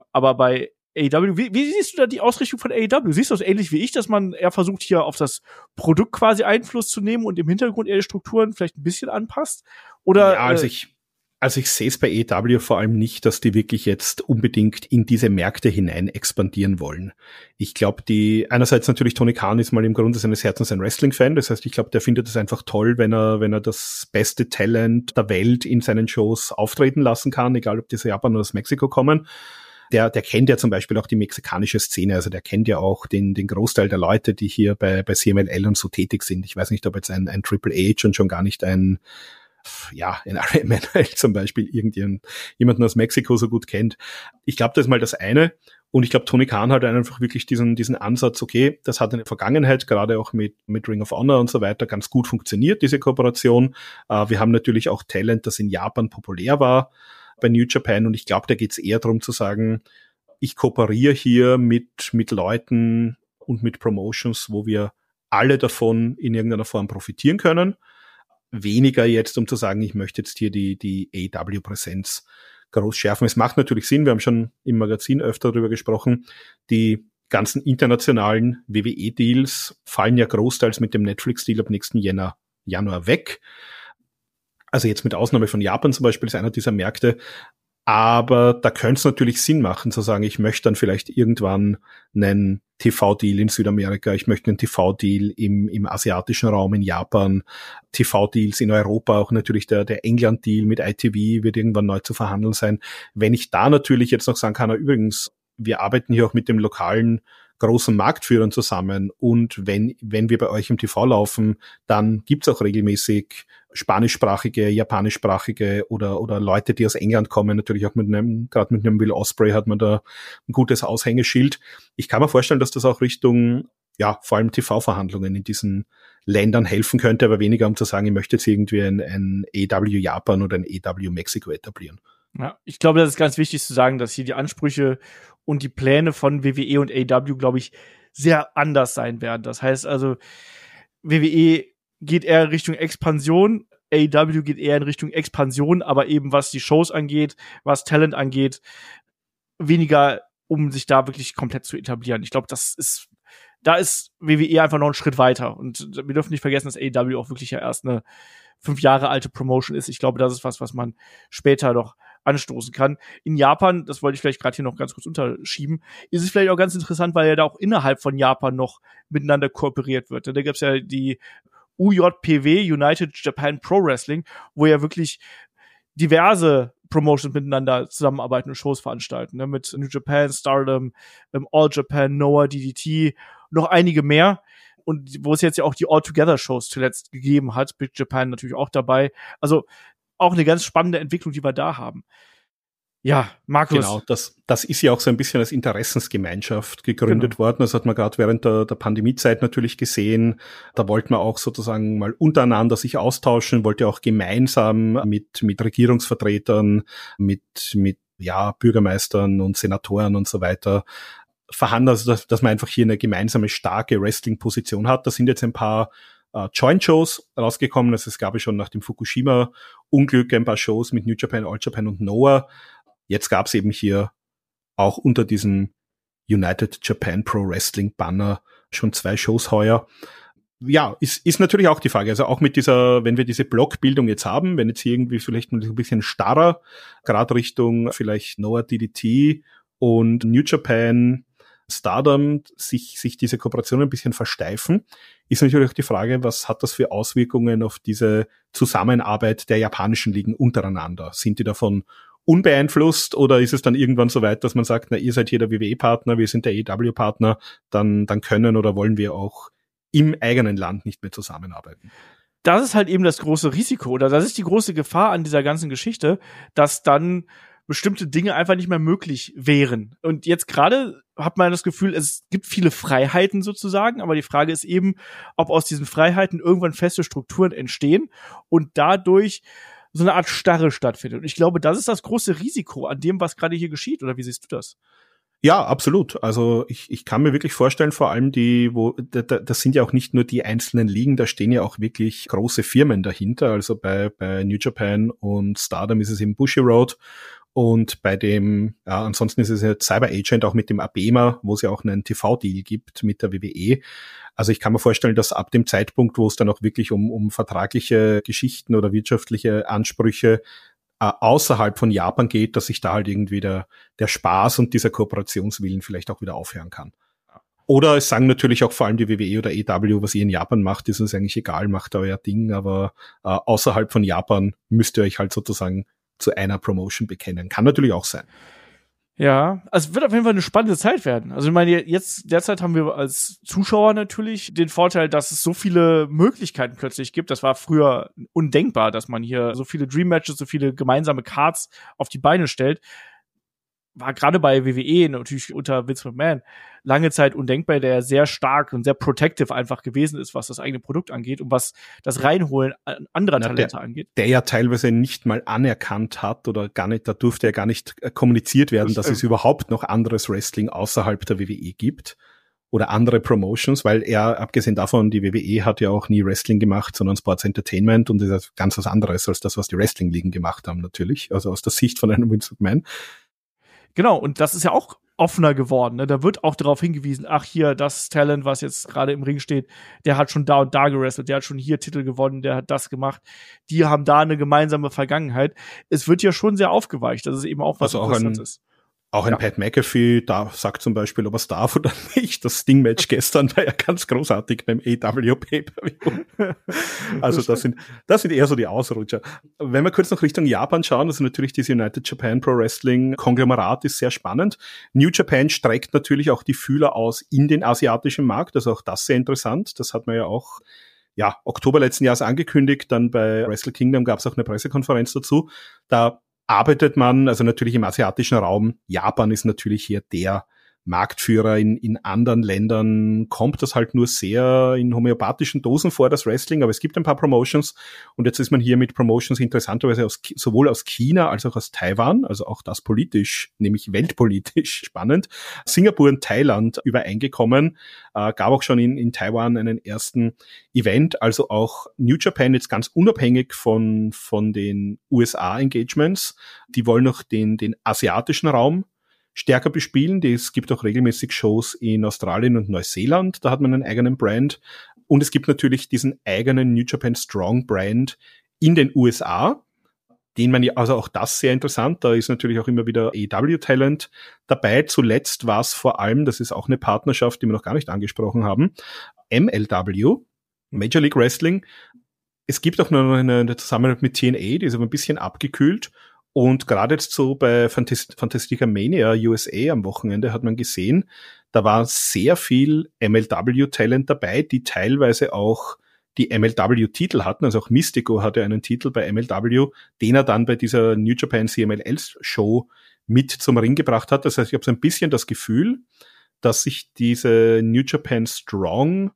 Aber bei A E W, wie, wie siehst du da die Ausrichtung von A E W? Siehst du das ähnlich wie ich, dass man eher versucht, hier auf das Produkt quasi Einfluss zu nehmen und im Hintergrund eher die Strukturen vielleicht ein bisschen anpasst? Oder, ja, also äh, ich, also ich sehe es bei A E W vor allem nicht, dass die wirklich jetzt unbedingt in diese Märkte hinein expandieren wollen. Ich glaube, die, einerseits natürlich Tony Khan ist mal im Grunde seines Herzens ein Wrestling-Fan. Das heißt, ich glaube, der findet es einfach toll, wenn er, wenn er das beste Talent der Welt in seinen Shows auftreten lassen kann, egal ob die aus Japan oder aus Mexiko kommen. Der, der kennt ja zum Beispiel auch die mexikanische Szene, also der kennt ja auch den, den Großteil der Leute, die hier bei, bei C M L L und so tätig sind. Ich weiß nicht, ob jetzt ein, ein Triple H und schon gar nicht ein, ja, ein R M N L zum Beispiel irgendjemand, jemanden aus Mexiko so gut kennt. Ich glaube, das ist mal das eine. Und ich glaube, Tony Khan hat einfach wirklich diesen, diesen Ansatz, okay, das hat in der Vergangenheit, gerade auch mit, mit Ring of Honor und so weiter, ganz gut funktioniert, diese Kooperation. Uh, wir haben natürlich auch Talent, das in Japan populär war bei New Japan, und ich glaube, da geht es eher darum zu sagen, ich kooperiere hier mit mit Leuten und mit Promotions, wo wir alle davon in irgendeiner Form profitieren können. Weniger jetzt, um zu sagen, ich möchte jetzt hier die die A E W-Präsenz groß schärfen. Es macht natürlich Sinn, wir haben schon im Magazin öfter darüber gesprochen, die ganzen internationalen W W E-Deals fallen ja großteils mit dem Netflix-Deal ab nächsten Jänner, Januar weg. Also jetzt mit Ausnahme von Japan zum Beispiel ist einer dieser Märkte. Aber da könnte es natürlich Sinn machen, zu sagen, ich möchte dann vielleicht irgendwann einen T V-Deal in Südamerika, ich möchte einen T V-Deal im, im asiatischen Raum in Japan, T V-Deals in Europa, auch natürlich der, der England-Deal mit I T V wird irgendwann neu zu verhandeln sein. Wenn ich da natürlich jetzt noch sagen kann, na, übrigens, wir arbeiten hier auch mit dem lokalen großen Marktführern zusammen, und wenn wenn wir bei euch im T V laufen, dann gibt's auch regelmäßig spanischsprachige, japanischsprachige oder oder Leute, die aus England kommen, natürlich auch mit einem, gerade mit einem Will Ospreay hat man da ein gutes Aushängeschild. Ich kann mir vorstellen, dass das auch Richtung, ja, vor allem T V-Verhandlungen in diesen Ländern helfen könnte, aber weniger um zu sagen, ich möchte jetzt irgendwie ein, ein A E W Japan oder ein A E W Mexiko etablieren. Ja, ich glaube, das ist ganz wichtig zu sagen, dass hier die Ansprüche und die Pläne von W W E und A E W, glaube ich, sehr anders sein werden. Das heißt also, W W E geht eher Richtung Expansion, A E W geht eher in Richtung Expansion, aber eben was die Shows angeht, was Talent angeht, weniger, um sich da wirklich komplett zu etablieren. Ich glaube, das ist, da ist W W E einfach noch einen Schritt weiter. Und wir dürfen nicht vergessen, dass A E W auch wirklich ja erst eine fünf Jahre alte Promotion ist. Ich glaube, das ist was, was man später noch anstoßen kann. In Japan, das wollte ich vielleicht gerade hier noch ganz kurz unterschieben, ist es vielleicht auch ganz interessant, weil ja da auch innerhalb von Japan noch miteinander kooperiert wird. Da gibt es ja die U J P W, United Japan Pro Wrestling, wo ja wirklich diverse Promotions miteinander zusammenarbeiten und Shows veranstalten, ne? Mit New Japan, Stardom, All Japan, Noah, D D T, noch einige mehr. Und wo es jetzt ja auch die All-Together-Shows zuletzt gegeben hat, Big Japan natürlich auch dabei. Also auch eine ganz spannende Entwicklung, die wir da haben. Ja, Markus. Genau, das, das ist ja auch so ein bisschen als Interessensgemeinschaft gegründet genau. worden. Das hat man gerade während der, der Pandemiezeit natürlich gesehen. Da wollte man auch sozusagen mal untereinander sich austauschen, wollte auch gemeinsam mit, mit Regierungsvertretern, mit, mit, ja, Bürgermeistern und Senatoren und so weiter verhandeln, also dass, dass man einfach hier eine gemeinsame, starke Wrestling-Position hat. Da sind jetzt ein paar Uh, Joint-Shows rausgekommen. Also es gab ja schon nach dem Fukushima-Unglück ein paar Shows mit New Japan, All Japan und Noah. Jetzt gab es eben hier auch unter diesem United Japan Pro Wrestling Banner schon zwei Shows heuer. Ja, ist, ist natürlich auch die Frage. Also auch mit dieser, wenn wir diese Blockbildung jetzt haben, wenn jetzt hier irgendwie vielleicht ein bisschen starrer, gerade Richtung vielleicht Noah, D D T und New Japan, Stardom, sich, sich diese Kooperation ein bisschen versteifen, ist natürlich auch die Frage, was hat das für Auswirkungen auf diese Zusammenarbeit der japanischen Ligen untereinander? Sind die davon unbeeinflusst oder ist es dann irgendwann so weit, dass man sagt, na, ihr seid hier der W W E-Partner, wir sind der A E W-Partner, dann, dann können oder wollen wir auch im eigenen Land nicht mehr zusammenarbeiten? Das ist halt eben das große Risiko oder das ist die große Gefahr an dieser ganzen Geschichte, dass dann bestimmte Dinge einfach nicht mehr möglich wären. Und jetzt gerade hat man das Gefühl, es gibt viele Freiheiten sozusagen, aber die Frage ist eben, ob aus diesen Freiheiten irgendwann feste Strukturen entstehen und dadurch so eine Art Starre stattfindet. Und ich glaube, das ist das große Risiko an dem, was gerade hier geschieht. Oder wie siehst du das? Ja, absolut. Also ich, ich kann mir wirklich vorstellen, vor allem die, wo da, das sind ja auch nicht nur die einzelnen Ligen, da stehen ja auch wirklich große Firmen dahinter. Also bei bei New Japan und Stardom ist es eben Bushiroad Und bei dem, ja, ansonsten ist es ja Cyber Agent auch mit dem Abema, wo es ja auch einen T V-Deal gibt mit der W W E. Also ich kann mir vorstellen, dass ab dem Zeitpunkt, wo es dann auch wirklich um, um vertragliche Geschichten oder wirtschaftliche Ansprüche äh, außerhalb von Japan geht, dass sich da halt irgendwie der, der Spaß und dieser Kooperationswillen vielleicht auch wieder aufhören kann. Oder es sagen natürlich auch vor allem die W W E oder A E W, was ihr in Japan macht, ist uns eigentlich egal, macht euer Ding, aber äh, außerhalb von Japan müsst ihr euch halt sozusagen zu einer Promotion bekennen. Kann natürlich auch sein. Ja, also es wird auf jeden Fall eine spannende Zeit werden. Also ich meine, jetzt derzeit haben wir als Zuschauer natürlich den Vorteil, dass es so viele Möglichkeiten plötzlich gibt. Das war früher undenkbar, dass man hier so viele Dream Matches, so viele gemeinsame Cards auf die Beine stellt. War gerade bei W W E natürlich unter Vince McMahon lange Zeit undenkbar, der sehr stark und sehr protective einfach gewesen ist, was das eigene Produkt angeht und was das Reinholen anderer Na, Talente der, angeht. Der ja teilweise nicht mal anerkannt hat oder gar nicht, da durfte ja gar nicht kommuniziert werden, das dass es überhaupt noch anderes Wrestling außerhalb der W W E gibt oder andere Promotions, weil er, abgesehen davon, die W W E hat ja auch nie Wrestling gemacht, sondern Sports Entertainment und das ist ganz was anderes als das, was die Wrestling-Ligen gemacht haben natürlich, also aus der Sicht von einem Vince McMahon. Genau, und das ist ja auch offener geworden. Ne? Da wird auch darauf hingewiesen, ach hier, das Talent, was jetzt gerade im Ring steht, der hat schon da und da gewrestelt, der hat schon hier Titel gewonnen, der hat das gemacht. Die haben da eine gemeinsame Vergangenheit. Es wird ja schon sehr aufgeweicht, dass es eben auch was also auch ein, ist. Auch ein ja. Pat McAfee, da sagt zum Beispiel, ob er es darf oder nicht. Das Sting-Match gestern war ja ganz großartig beim A E W Pay-Per-View. Also das sind, das sind eher so die Ausrutscher. Wenn wir kurz noch Richtung Japan schauen, also natürlich diese United Japan Pro Wrestling Konglomerat ist sehr spannend. New Japan streckt natürlich auch die Fühler aus in den asiatischen Markt, also auch das sehr interessant. Das hat man ja auch ja, Oktober letzten Jahres angekündigt, dann bei Wrestle Kingdom gab es auch eine Pressekonferenz dazu. Da arbeitet man, also natürlich im asiatischen Raum, Japan ist natürlich hier der Marktführer, in, in anderen Ländern kommt das halt nur sehr in homöopathischen Dosen vor, das Wrestling, aber es gibt ein paar Promotions und jetzt ist man hier mit Promotions interessanterweise aus, sowohl aus China als auch aus Taiwan, also auch das politisch, nämlich weltpolitisch spannend, Singapur und Thailand übereingekommen, äh, gab auch schon in, in Taiwan einen ersten Event, also auch New Japan jetzt ganz unabhängig von, von den U S A-Engagements, die wollen noch den, den asiatischen Raum stärker bespielen. Es gibt auch regelmäßig Shows in Australien und Neuseeland. Da hat man einen eigenen Brand. Und es gibt natürlich diesen eigenen New Japan Strong Brand in den U S A, den man ja, also auch das sehr interessant. Da ist natürlich auch immer wieder A E W-Talent dabei. Zuletzt war es vor allem, das ist auch eine Partnerschaft, die wir noch gar nicht angesprochen haben, M L W, Major League Wrestling. Es gibt auch noch eine, eine Zusammenarbeit mit T N A, die ist aber ein bisschen abgekühlt. Und gerade jetzt so bei Fantas- Fantastica Mania U S A am Wochenende hat man gesehen, da war sehr viel M L W-Talent dabei, die teilweise auch die M L W-Titel hatten. Also auch Mystico hatte einen Titel bei M L W, den er dann bei dieser New Japan C M L L-Show mit zum Ring gebracht hat. Das heißt, ich habe so ein bisschen das Gefühl, dass sich diese New Japan Strong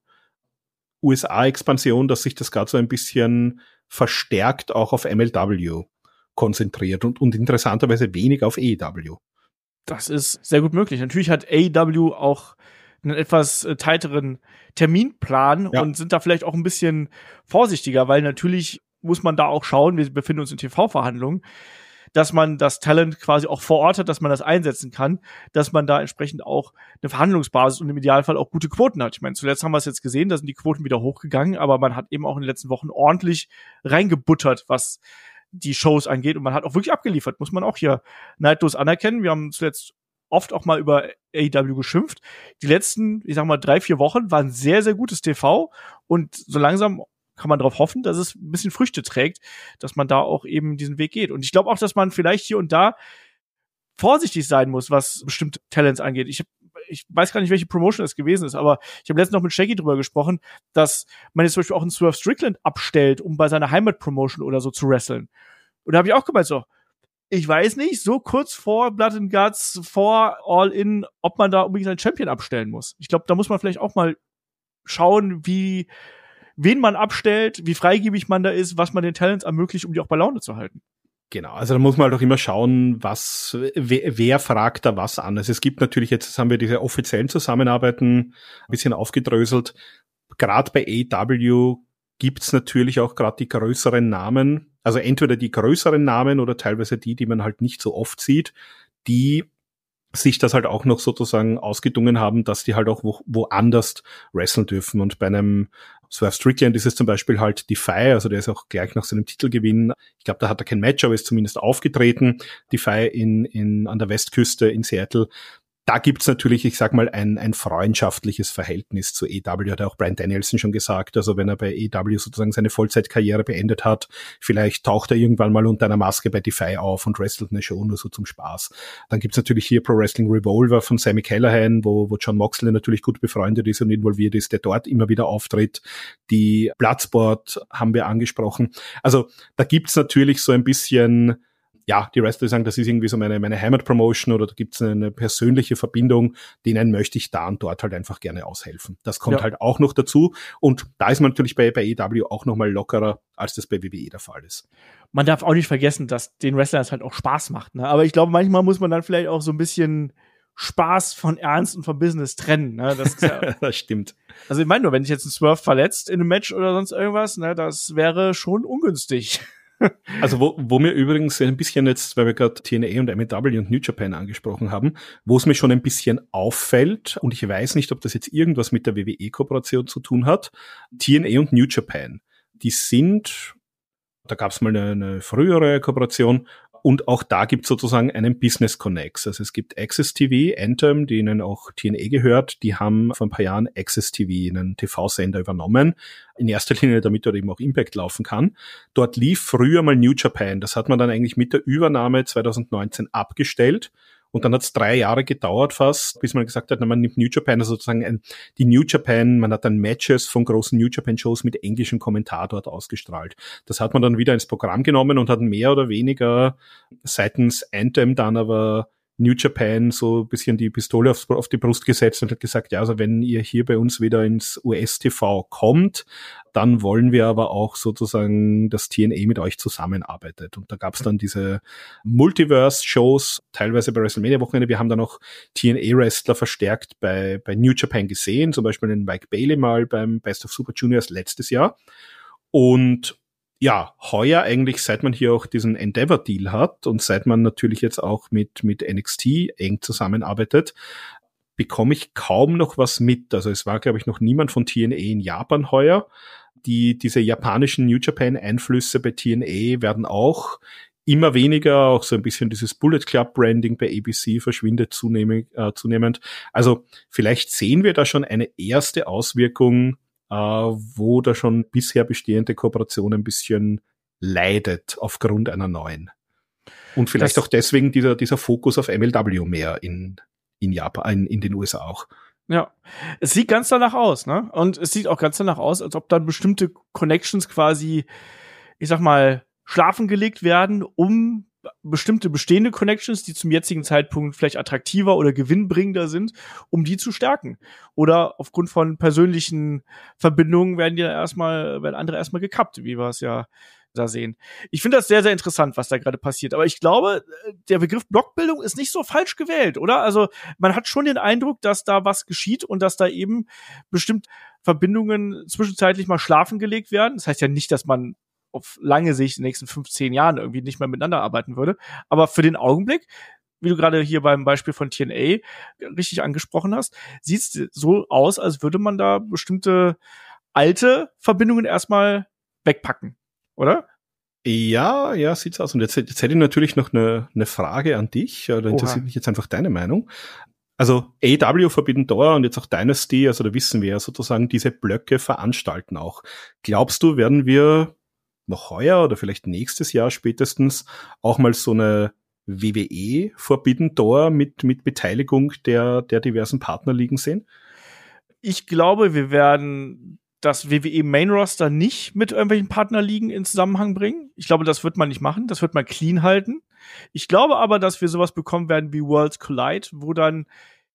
U S A-Expansion, dass sich das gerade so ein bisschen verstärkt auch auf M L W konzentriert und, und interessanterweise wenig auf A E W. Das ist sehr gut möglich. Natürlich hat A E W auch einen etwas äh, tighteren Terminplan ja. und sind da vielleicht auch ein bisschen vorsichtiger, weil natürlich muss man da auch schauen, wir befinden uns in T V-Verhandlungen, dass man das Talent quasi auch vor Ort hat, dass man das einsetzen kann, dass man da entsprechend auch eine Verhandlungsbasis und im Idealfall auch gute Quoten hat. Ich meine, zuletzt haben wir es jetzt gesehen, da sind die Quoten wieder hochgegangen, aber man hat eben auch in den letzten Wochen ordentlich reingebuttert, was die Shows angeht und man hat auch wirklich abgeliefert, muss man auch hier neidlos anerkennen. Wir haben zuletzt oft auch mal über A E W geschimpft. Die letzten, ich sag mal, drei, vier Wochen waren sehr, sehr gutes T V und so langsam kann man darauf hoffen, dass es ein bisschen Früchte trägt, dass man da auch eben diesen Weg geht. Und ich glaube auch, dass man vielleicht hier und da vorsichtig sein muss, was bestimmte Talents angeht. Ich hab, ich weiß gar nicht, welche Promotion es gewesen ist, aber ich habe letztens noch mit Shaggy drüber gesprochen, dass man jetzt zum Beispiel auch einen Swerve Strickland abstellt, um bei seiner Heimatpromotion oder so zu wresteln. Und da habe ich auch gemeint so, ich weiß nicht, so kurz vor Blood and Guts, vor All-In, ob man da unbedingt einen Champion abstellen muss. Ich glaube, da muss man vielleicht auch mal schauen, wie wen man abstellt, wie freigebig man da ist, was man den Talents ermöglicht, um die auch bei Laune zu halten. Genau, also da muss man halt auch immer schauen, was, wer, wer fragt da was an. Also es gibt natürlich, jetzt haben wir diese offiziellen Zusammenarbeiten ein bisschen aufgedröselt. Gerade bei A E W gibt's natürlich auch gerade die größeren Namen, Also entweder die größeren Namen oder teilweise die, die man halt nicht so oft sieht, die sich das halt auch noch sozusagen ausgedungen haben, dass die halt auch wo, woanders wresteln dürfen. Und bei einem Swerve Strickland ist es zum Beispiel halt Defy, also der ist auch gleich nach seinem Titelgewinn, ich glaube, da hat er kein Match, aber ist zumindest aufgetreten, Defy in, in, an der Westküste in Seattle. Da gibt's natürlich, ich sag mal, ein, ein freundschaftliches Verhältnis zu A E W, hat auch Bryan Danielson schon gesagt. Also wenn er bei A E W sozusagen seine Vollzeitkarriere beendet hat, vielleicht taucht er irgendwann mal unter einer Maske bei Defy auf und wrestelt eine Show nur so zum Spaß. Dann gibt's natürlich hier Pro Wrestling Revolver von Sami Callihan, wo, wo Jon Moxley natürlich gut befreundet ist und involviert ist, der dort immer wieder auftritt. Die Bloodsport haben wir angesprochen. Also da gibt's natürlich so ein bisschen, ja, die Wrestler sagen, das ist irgendwie so meine, meine Heimatpromotion oder da gibt's eine, eine persönliche Verbindung, denen möchte ich da und dort halt einfach gerne aushelfen. Das kommt ja halt auch noch dazu und da ist man natürlich bei, bei A E W auch nochmal lockerer, als das bei W W E der Fall ist. Man darf auch nicht vergessen, dass den Wrestlern das halt auch Spaß macht, ne? Aber ich glaube, manchmal muss man dann vielleicht auch so ein bisschen Spaß von Ernst und von Business trennen, ne? Das ist ja, das stimmt. Also ich meine nur, wenn sich jetzt ein Swerve verletzt in einem Match oder sonst irgendwas, ne, das wäre schon ungünstig. Also wo, wo mir übrigens ein bisschen jetzt, weil wir gerade T N A und M M W und New Japan angesprochen haben, wo es mir schon ein bisschen auffällt, und ich weiß nicht, ob das jetzt irgendwas mit der W W E-Kooperation zu tun hat, T N A und New Japan, die sind, da gab es mal eine, eine frühere Kooperation, und auch da gibt es sozusagen einen Business Connex. Also es gibt Access T V, Anthem, denen auch T N A gehört, die haben vor ein paar Jahren Access T V, einen T V-Sender, übernommen. In erster Linie, damit dort eben auch Impact laufen kann. Dort lief früher mal New Japan. Das hat man dann eigentlich mit der Übernahme zwanzig neunzehn abgestellt. Und dann hat es drei Jahre gedauert fast, bis man gesagt hat, na, man nimmt New Japan, also sozusagen ein, die New Japan, man hat dann Matches von großen New Japan Shows mit englischem Kommentar dort ausgestrahlt. Das hat man dann wieder ins Programm genommen und hat mehr oder weniger seitens Anthem dann aber New Japan so ein bisschen die Pistole auf, auf die Brust gesetzt und hat gesagt, ja, also wenn ihr hier bei uns wieder ins U S-T V kommt, dann wollen wir aber auch sozusagen, dass T N A mit euch zusammenarbeitet. Und da gab es dann diese Multiverse-Shows, teilweise bei WrestleMania-Wochenende. Wir haben dann auch T N A-Wrestler verstärkt bei, bei New Japan gesehen, zum Beispiel den Mike Bailey mal beim Best of Super Juniors letztes Jahr. Und ja, heuer eigentlich, seit man hier auch diesen Endeavor-Deal hat und seit man natürlich jetzt auch mit mit N X T eng zusammenarbeitet, bekomme ich kaum noch was mit. Also es war, glaube ich, noch niemand von T N A in Japan heuer. Die diese japanischen New Japan-Einflüsse bei T N A werden auch immer weniger, auch so ein bisschen dieses Bullet Club-Branding bei A B C verschwindet zunehmend. Äh, zunehmend. Also vielleicht sehen wir da schon eine erste Auswirkung, Uh, wo da schon bisher bestehende Kooperation ein bisschen leidet aufgrund einer neuen. Und vielleicht das, auch deswegen dieser, dieser Fokus auf M L W mehr in, in Japan, in, in den U S A auch. Ja, es sieht ganz danach aus, ne? Und es sieht auch ganz danach aus, als ob dann bestimmte Connections quasi, ich sag mal, schlafen gelegt werden, um bestimmte bestehende Connections, die zum jetzigen Zeitpunkt vielleicht attraktiver oder gewinnbringender sind, um die zu stärken. Oder aufgrund von persönlichen Verbindungen werden die erstmal, werden andere erstmal gekappt, wie wir es ja da sehen. Ich finde das sehr, sehr interessant, was da gerade passiert. Aber ich glaube, der Begriff Blockbildung ist nicht so falsch gewählt, oder? Also man hat schon den Eindruck, dass da was geschieht und dass da eben bestimmt Verbindungen zwischenzeitlich mal schlafen gelegt werden. Das heißt ja nicht, dass man auf lange Sicht in den nächsten fünfzehn Jahren irgendwie nicht mehr miteinander arbeiten würde. Aber für den Augenblick, wie du gerade hier beim Beispiel von T N A richtig angesprochen hast, sieht es so aus, als würde man da bestimmte alte Verbindungen erstmal wegpacken, oder? Ja, ja, sieht's aus. Und jetzt, jetzt hätte ich natürlich noch eine, eine Frage an dich. Da interessiert mich jetzt einfach deine Meinung. Also A E W, Forbidden Door und jetzt auch Dynasty, also da wissen wir ja sozusagen, diese Blöcke veranstalten auch. Glaubst du, werden wir noch heuer oder vielleicht nächstes Jahr spätestens auch mal so eine W W E Forbidden Door mit, mit Beteiligung der, der diversen Partnerligen sehen? Ich glaube, wir werden das W W E Main Roster nicht mit irgendwelchen Partnerligen in Zusammenhang bringen. Ich glaube, das wird man nicht machen. Das wird man clean halten. Ich glaube aber, dass wir sowas bekommen werden wie Worlds Collide, wo dann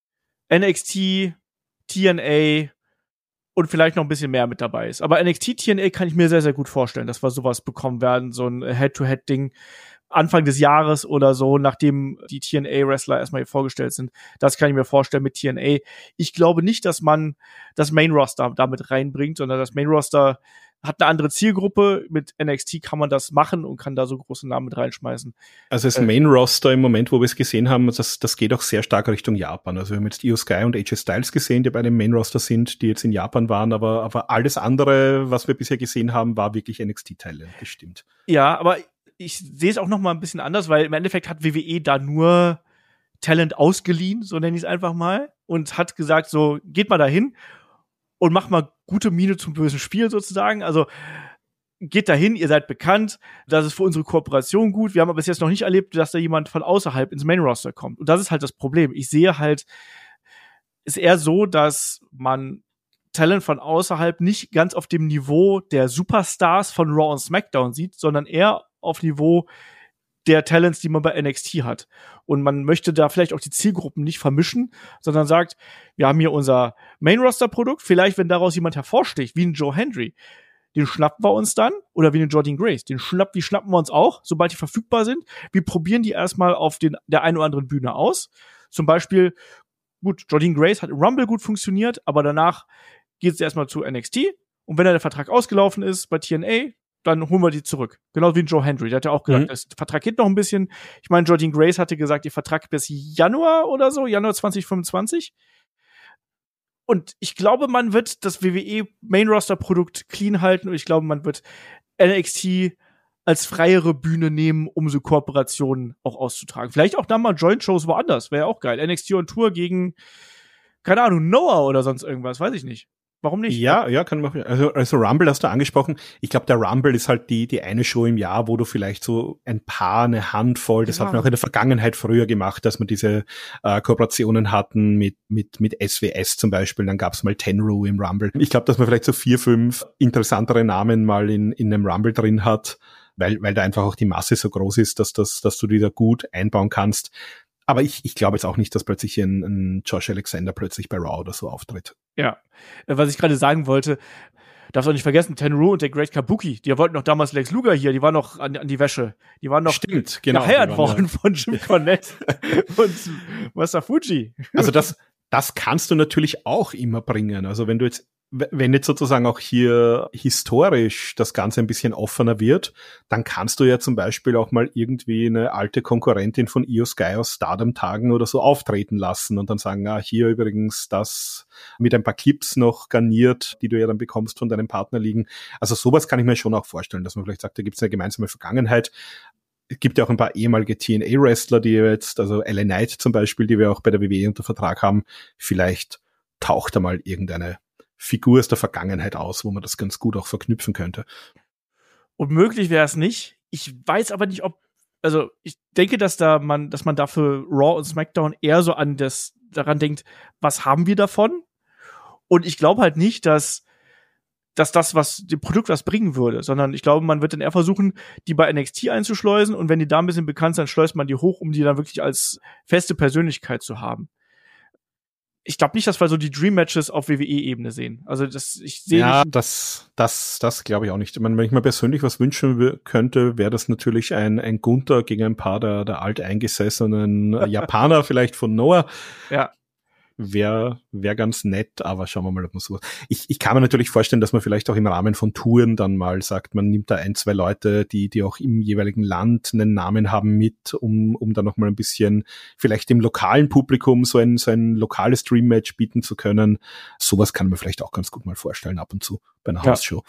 N X T, T N A und vielleicht noch ein bisschen mehr mit dabei ist. Aber N X T, T N A kann ich mir sehr, sehr gut vorstellen, dass wir sowas bekommen werden, so ein Head-to-Head-Ding Anfang des Jahres oder so, nachdem die T N A-Wrestler erstmal hier vorgestellt sind. Das kann ich mir vorstellen mit T N A. Ich glaube nicht, dass man das Main-Roster damit reinbringt, sondern das Main-Roster hat eine andere Zielgruppe. Mit N X T kann man das machen und kann da so große Namen mit reinschmeißen. Also das Main-Roster im Moment, wo wir es gesehen haben, das, das geht auch sehr stark Richtung Japan. Also wir haben jetzt Io Sky und A J Styles gesehen, die bei dem Main-Roster sind, die jetzt in Japan waren, aber, aber alles andere, was wir bisher gesehen haben, war wirklich N X T-Teile, das stimmt. Ja, aber ich sehe es auch noch mal ein bisschen anders, weil im Endeffekt hat W W E da nur Talent ausgeliehen, so nenne ich es einfach mal, und hat gesagt, so, geht mal dahin und macht mal gute Miene zum bösen Spiel sozusagen. Also geht dahin, ihr seid bekannt, das ist für unsere Kooperation gut. Wir haben aber bis jetzt noch nicht erlebt, dass da jemand von außerhalb ins Main-Roster kommt. Und das ist halt das Problem. Ich sehe halt, ist eher so, dass man Talent von außerhalb nicht ganz auf dem Niveau der Superstars von Raw und SmackDown sieht, sondern eher auf Niveau der Talents, die man bei N X T hat. Und man möchte da vielleicht auch die Zielgruppen nicht vermischen, sondern sagt, wir haben hier unser Main-Roster-Produkt, vielleicht, wenn daraus jemand hervorsticht, wie ein Joe Hendry, den schnappen wir uns dann, oder wie eine Jordynne Grace, den schnapp, die schnappen wir uns auch, sobald die verfügbar sind. Wir probieren die erstmal auf den, der einen oder anderen Bühne aus. Zum Beispiel, gut, Jordynne Grace hat im Rumble gut funktioniert, aber danach geht es erstmal zu N X T. Und wenn dann der Vertrag ausgelaufen ist bei T N A, dann holen wir die zurück. Genau wie Joe Hendry. Der hat ja auch gesagt, mhm. der Vertrag geht noch ein bisschen. Ich meine, Jordynne Grace hatte gesagt, ihr Vertrag bis Januar oder so, Januar zwanzig fünfundzwanzig. Und ich glaube, man wird das W W E Main-Roster-Produkt clean halten und ich glaube, man wird N X T als freiere Bühne nehmen, um so Kooperationen auch auszutragen. Vielleicht auch dann mal Joint-Shows woanders. Wäre ja auch geil. N X T on Tour gegen, keine Ahnung, Noah oder sonst irgendwas. Weiß ich nicht. Warum nicht? Ja, ja, kann man. Also, also Rumble hast du angesprochen. Ich glaube, der Rumble ist halt die die eine Show im Jahr, wo du vielleicht so ein paar, eine Handvoll, das ja. hat man auch in der Vergangenheit früher gemacht, dass man diese äh, Kooperationen hatten mit mit mit S W S zum Beispiel. Dann gab's mal Tenru im Rumble. Ich glaube, dass man vielleicht so vier, fünf interessantere Namen mal in in einem Rumble drin hat, weil weil da einfach auch die Masse so groß ist, dass das dass du die da gut einbauen kannst. Aber ich, ich glaube jetzt auch nicht, dass plötzlich ein, ein Josh Alexander plötzlich bei Raw oder so auftritt. Ja, was ich gerade sagen wollte, darfst auch nicht vergessen, Tenru und der Great Kabuki, die wollten noch damals Lex Luger hier, die waren noch an, an die Wäsche. Die waren noch Stimmt, genau, geheiert worden ja. von Jim Cornette und Master Fuji. Also das, das kannst du natürlich auch immer bringen. Also wenn du jetzt wenn jetzt sozusagen auch hier historisch das Ganze ein bisschen offener wird, dann kannst du ja zum Beispiel auch mal irgendwie eine alte Konkurrentin von Io Sky aus Stardom-Tagen oder so auftreten lassen und dann sagen, ah, hier übrigens das mit ein paar Clips noch garniert, die du ja dann bekommst von deinem Partner liegen. Also sowas kann ich mir schon auch vorstellen, dass man vielleicht sagt, da gibt es eine gemeinsame Vergangenheit. Es gibt ja auch ein paar ehemalige T N A-Wrestler, die jetzt, also L A Knight zum Beispiel, die wir auch bei der W W E unter Vertrag haben, vielleicht taucht da mal irgendeine Figur aus der Vergangenheit aus, wo man das ganz gut auch verknüpfen könnte. Und möglich wäre es nicht. Ich weiß aber nicht, ob, also ich denke, dass da man, dass man dafür Raw und SmackDown eher so an das, daran denkt, was haben wir davon? Und ich glaube halt nicht, dass, dass das, was dem Produkt was bringen würde, sondern ich glaube, man wird dann eher versuchen, die bei N X T einzuschleusen und wenn die da ein bisschen bekannt sind, dann schleust man die hoch, um die dann wirklich als feste Persönlichkeit zu haben. Ich glaube nicht, dass wir so die Dream-Matches auf W W E-Ebene sehen. Also das, ich sehe ja, nicht. das, das, das glaube ich auch nicht. Ich meine, wenn ich mir persönlich was wünschen w- könnte, wäre das natürlich ein, ein Gunther gegen ein paar der, der alteingesessenen Japaner, vielleicht von Noah. Ja. Wäre wär ganz nett, aber schauen wir mal, ob man sowas. Ich, ich kann mir natürlich vorstellen, dass man vielleicht auch im Rahmen von Touren dann mal sagt, man nimmt da ein, zwei Leute, die die auch im jeweiligen Land einen Namen haben mit, um um da noch mal ein bisschen vielleicht dem lokalen Publikum so ein so ein lokales Dream-Match bieten zu können. Sowas kann man vielleicht auch ganz gut mal vorstellen ab und zu bei einer ja. Hausshow.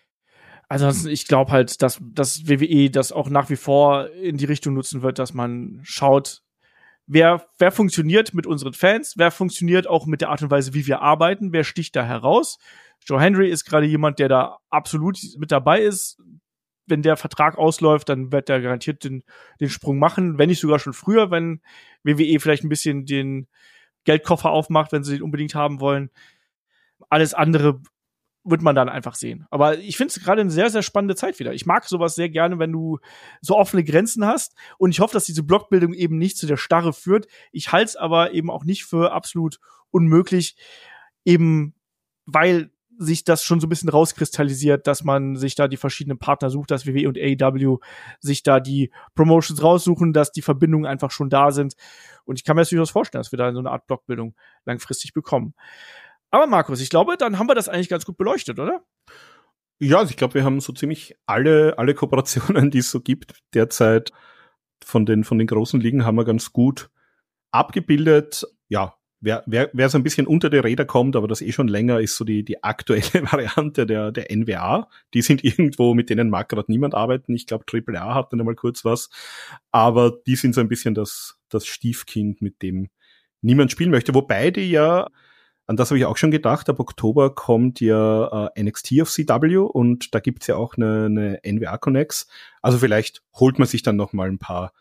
Also ich glaube halt, dass dass W W E das auch nach wie vor in die Richtung nutzen wird, dass man schaut, Wer, wer funktioniert mit unseren Fans? Wer funktioniert auch mit der Art und Weise, wie wir arbeiten? Wer sticht da heraus? Joe Hendry ist gerade jemand, der da absolut mit dabei ist. Wenn der Vertrag ausläuft, dann wird er garantiert den, den Sprung machen. Wenn nicht sogar schon früher, wenn W W E vielleicht ein bisschen den Geldkoffer aufmacht, wenn sie den unbedingt haben wollen. Alles andere wird man dann einfach sehen. Aber ich finde es gerade eine sehr, sehr spannende Zeit wieder. Ich mag sowas sehr gerne, wenn du so offene Grenzen hast. Und ich hoffe, dass diese Blockbildung eben nicht zu der Starre führt. Ich halte es aber eben auch nicht für absolut unmöglich, eben weil sich das schon so ein bisschen rauskristallisiert, dass man sich da die verschiedenen Partner sucht, dass W W E und A E W sich da die Promotions raussuchen, dass die Verbindungen einfach schon da sind. Und ich kann mir das durchaus vorstellen, dass wir da so eine Art Blockbildung langfristig bekommen. Aber Markus, ich glaube, dann haben wir das eigentlich ganz gut beleuchtet, oder? Ja, also ich glaube, wir haben so ziemlich alle, alle Kooperationen, die es so gibt derzeit von den, von den großen Ligen, haben wir ganz gut abgebildet. Ja, wer, wer, wer so ein bisschen unter die Räder kommt, aber das eh schon länger, ist so die, die aktuelle Variante der, der N W A. Die sind irgendwo, mit denen mag gerade niemand arbeiten. Ich glaube, Triple A hat dann mal kurz was. Aber die sind so ein bisschen das, das Stiefkind, mit dem niemand spielen möchte. Wobei die ja, an das habe ich auch schon gedacht, ab Oktober kommt ja äh, N X T auf C W und da gibt's ja auch eine, eine N W A Connex. Also vielleicht holt man sich dann noch mal ein paar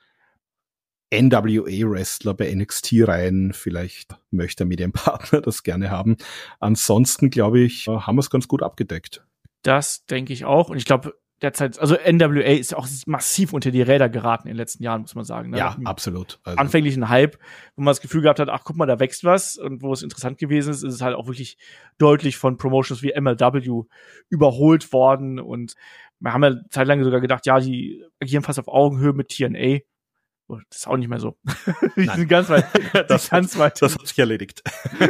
N W A-Wrestler bei N X T rein. Vielleicht möchte der Medienpartner das gerne haben. Ansonsten, glaube ich, äh, haben wir es ganz gut abgedeckt. Das denke ich auch. Und ich glaube, derzeit, also N W A ist auch massiv unter die Räder geraten in den letzten Jahren, muss man sagen. Ne? Ja, absolut. Also anfänglichen Hype, wo man das Gefühl gehabt hat, ach, guck mal, da wächst was. Und wo es interessant gewesen ist, ist es halt auch wirklich deutlich von Promotions wie M L W überholt worden. Und wir haben ja zeitlang sogar gedacht, ja, die agieren fast auf Augenhöhe mit T N A. Das ist auch nicht mehr so. Die sind ganz weit. das, ganz weit. Das hat sich erledigt.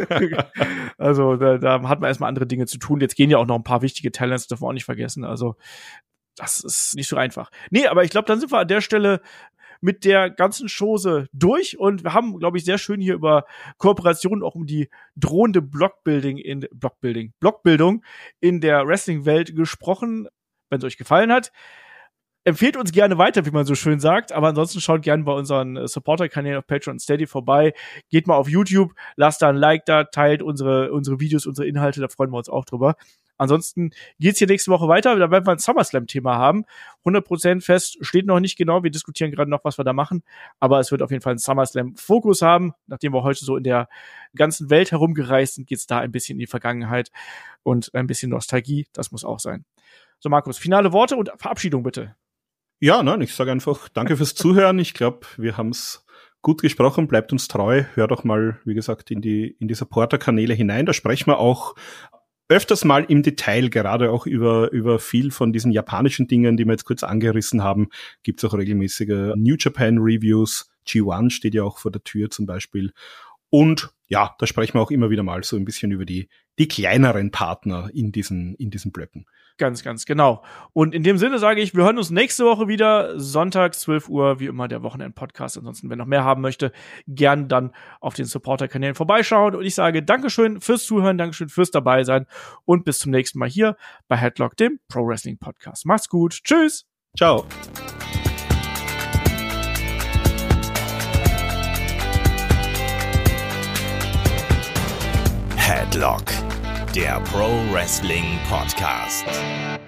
Also da, da hat man erstmal andere Dinge zu tun. Jetzt gehen ja auch noch ein paar wichtige Talents, darf man auch nicht vergessen. Also das ist nicht so einfach. Nee, aber ich glaube, dann sind wir an der Stelle mit der ganzen Chose durch und wir haben, glaube ich, sehr schön hier über Kooperationen auch um die drohende Blockbuilding in Blockbuilding, Blockbildung in der Wrestling-Welt gesprochen. Wenn es euch gefallen hat, empfehlt uns gerne weiter, wie man so schön sagt, aber ansonsten schaut gerne bei unseren Supporter-Kanälen auf Patreon und Steady vorbei. Geht mal auf YouTube, lasst da ein Like da, teilt unsere unsere Videos, unsere Inhalte, da freuen wir uns auch drüber. Ansonsten geht's hier nächste Woche weiter, da werden wir ein SummerSlam-Thema haben. hundert Prozent fest, steht noch nicht genau, wir diskutieren gerade noch, was wir da machen, aber es wird auf jeden Fall einen SummerSlam-Fokus haben. Nachdem wir heute so in der ganzen Welt herumgereist sind, geht's da ein bisschen in die Vergangenheit und ein bisschen Nostalgie, das muss auch sein. So, Markus, finale Worte und Verabschiedung bitte. Ja, nein, ich sage einfach danke fürs Zuhören. Ich glaube, wir haben's gut gesprochen. Bleibt uns treu. Hört doch mal, wie gesagt, in die in die Supporter-Kanäle hinein. Da sprechen wir auch öfters mal im Detail, gerade auch über über viel von diesen japanischen Dingen, die wir jetzt kurz angerissen haben. Gibt's auch regelmäßige New Japan Reviews. G eins steht ja auch vor der Tür zum Beispiel. Und ja, da sprechen wir auch immer wieder mal so ein bisschen über die die kleineren Partner in diesen in diesen Blöcken. Ganz, ganz genau. Und in dem Sinne sage ich, wir hören uns nächste Woche wieder, Sonntag, zwölf Uhr, wie immer der Wochenend-Podcast. Ansonsten, wer noch mehr haben möchte, gern dann auf den Supporter-Kanälen vorbeischauen. Und ich sage Dankeschön fürs Zuhören, Dankeschön fürs Dabeisein und bis zum nächsten Mal hier bei Headlock, dem Pro-Wrestling-Podcast. Macht's gut. Tschüss. Ciao. Headlock, der Pro Wrestling Podcast.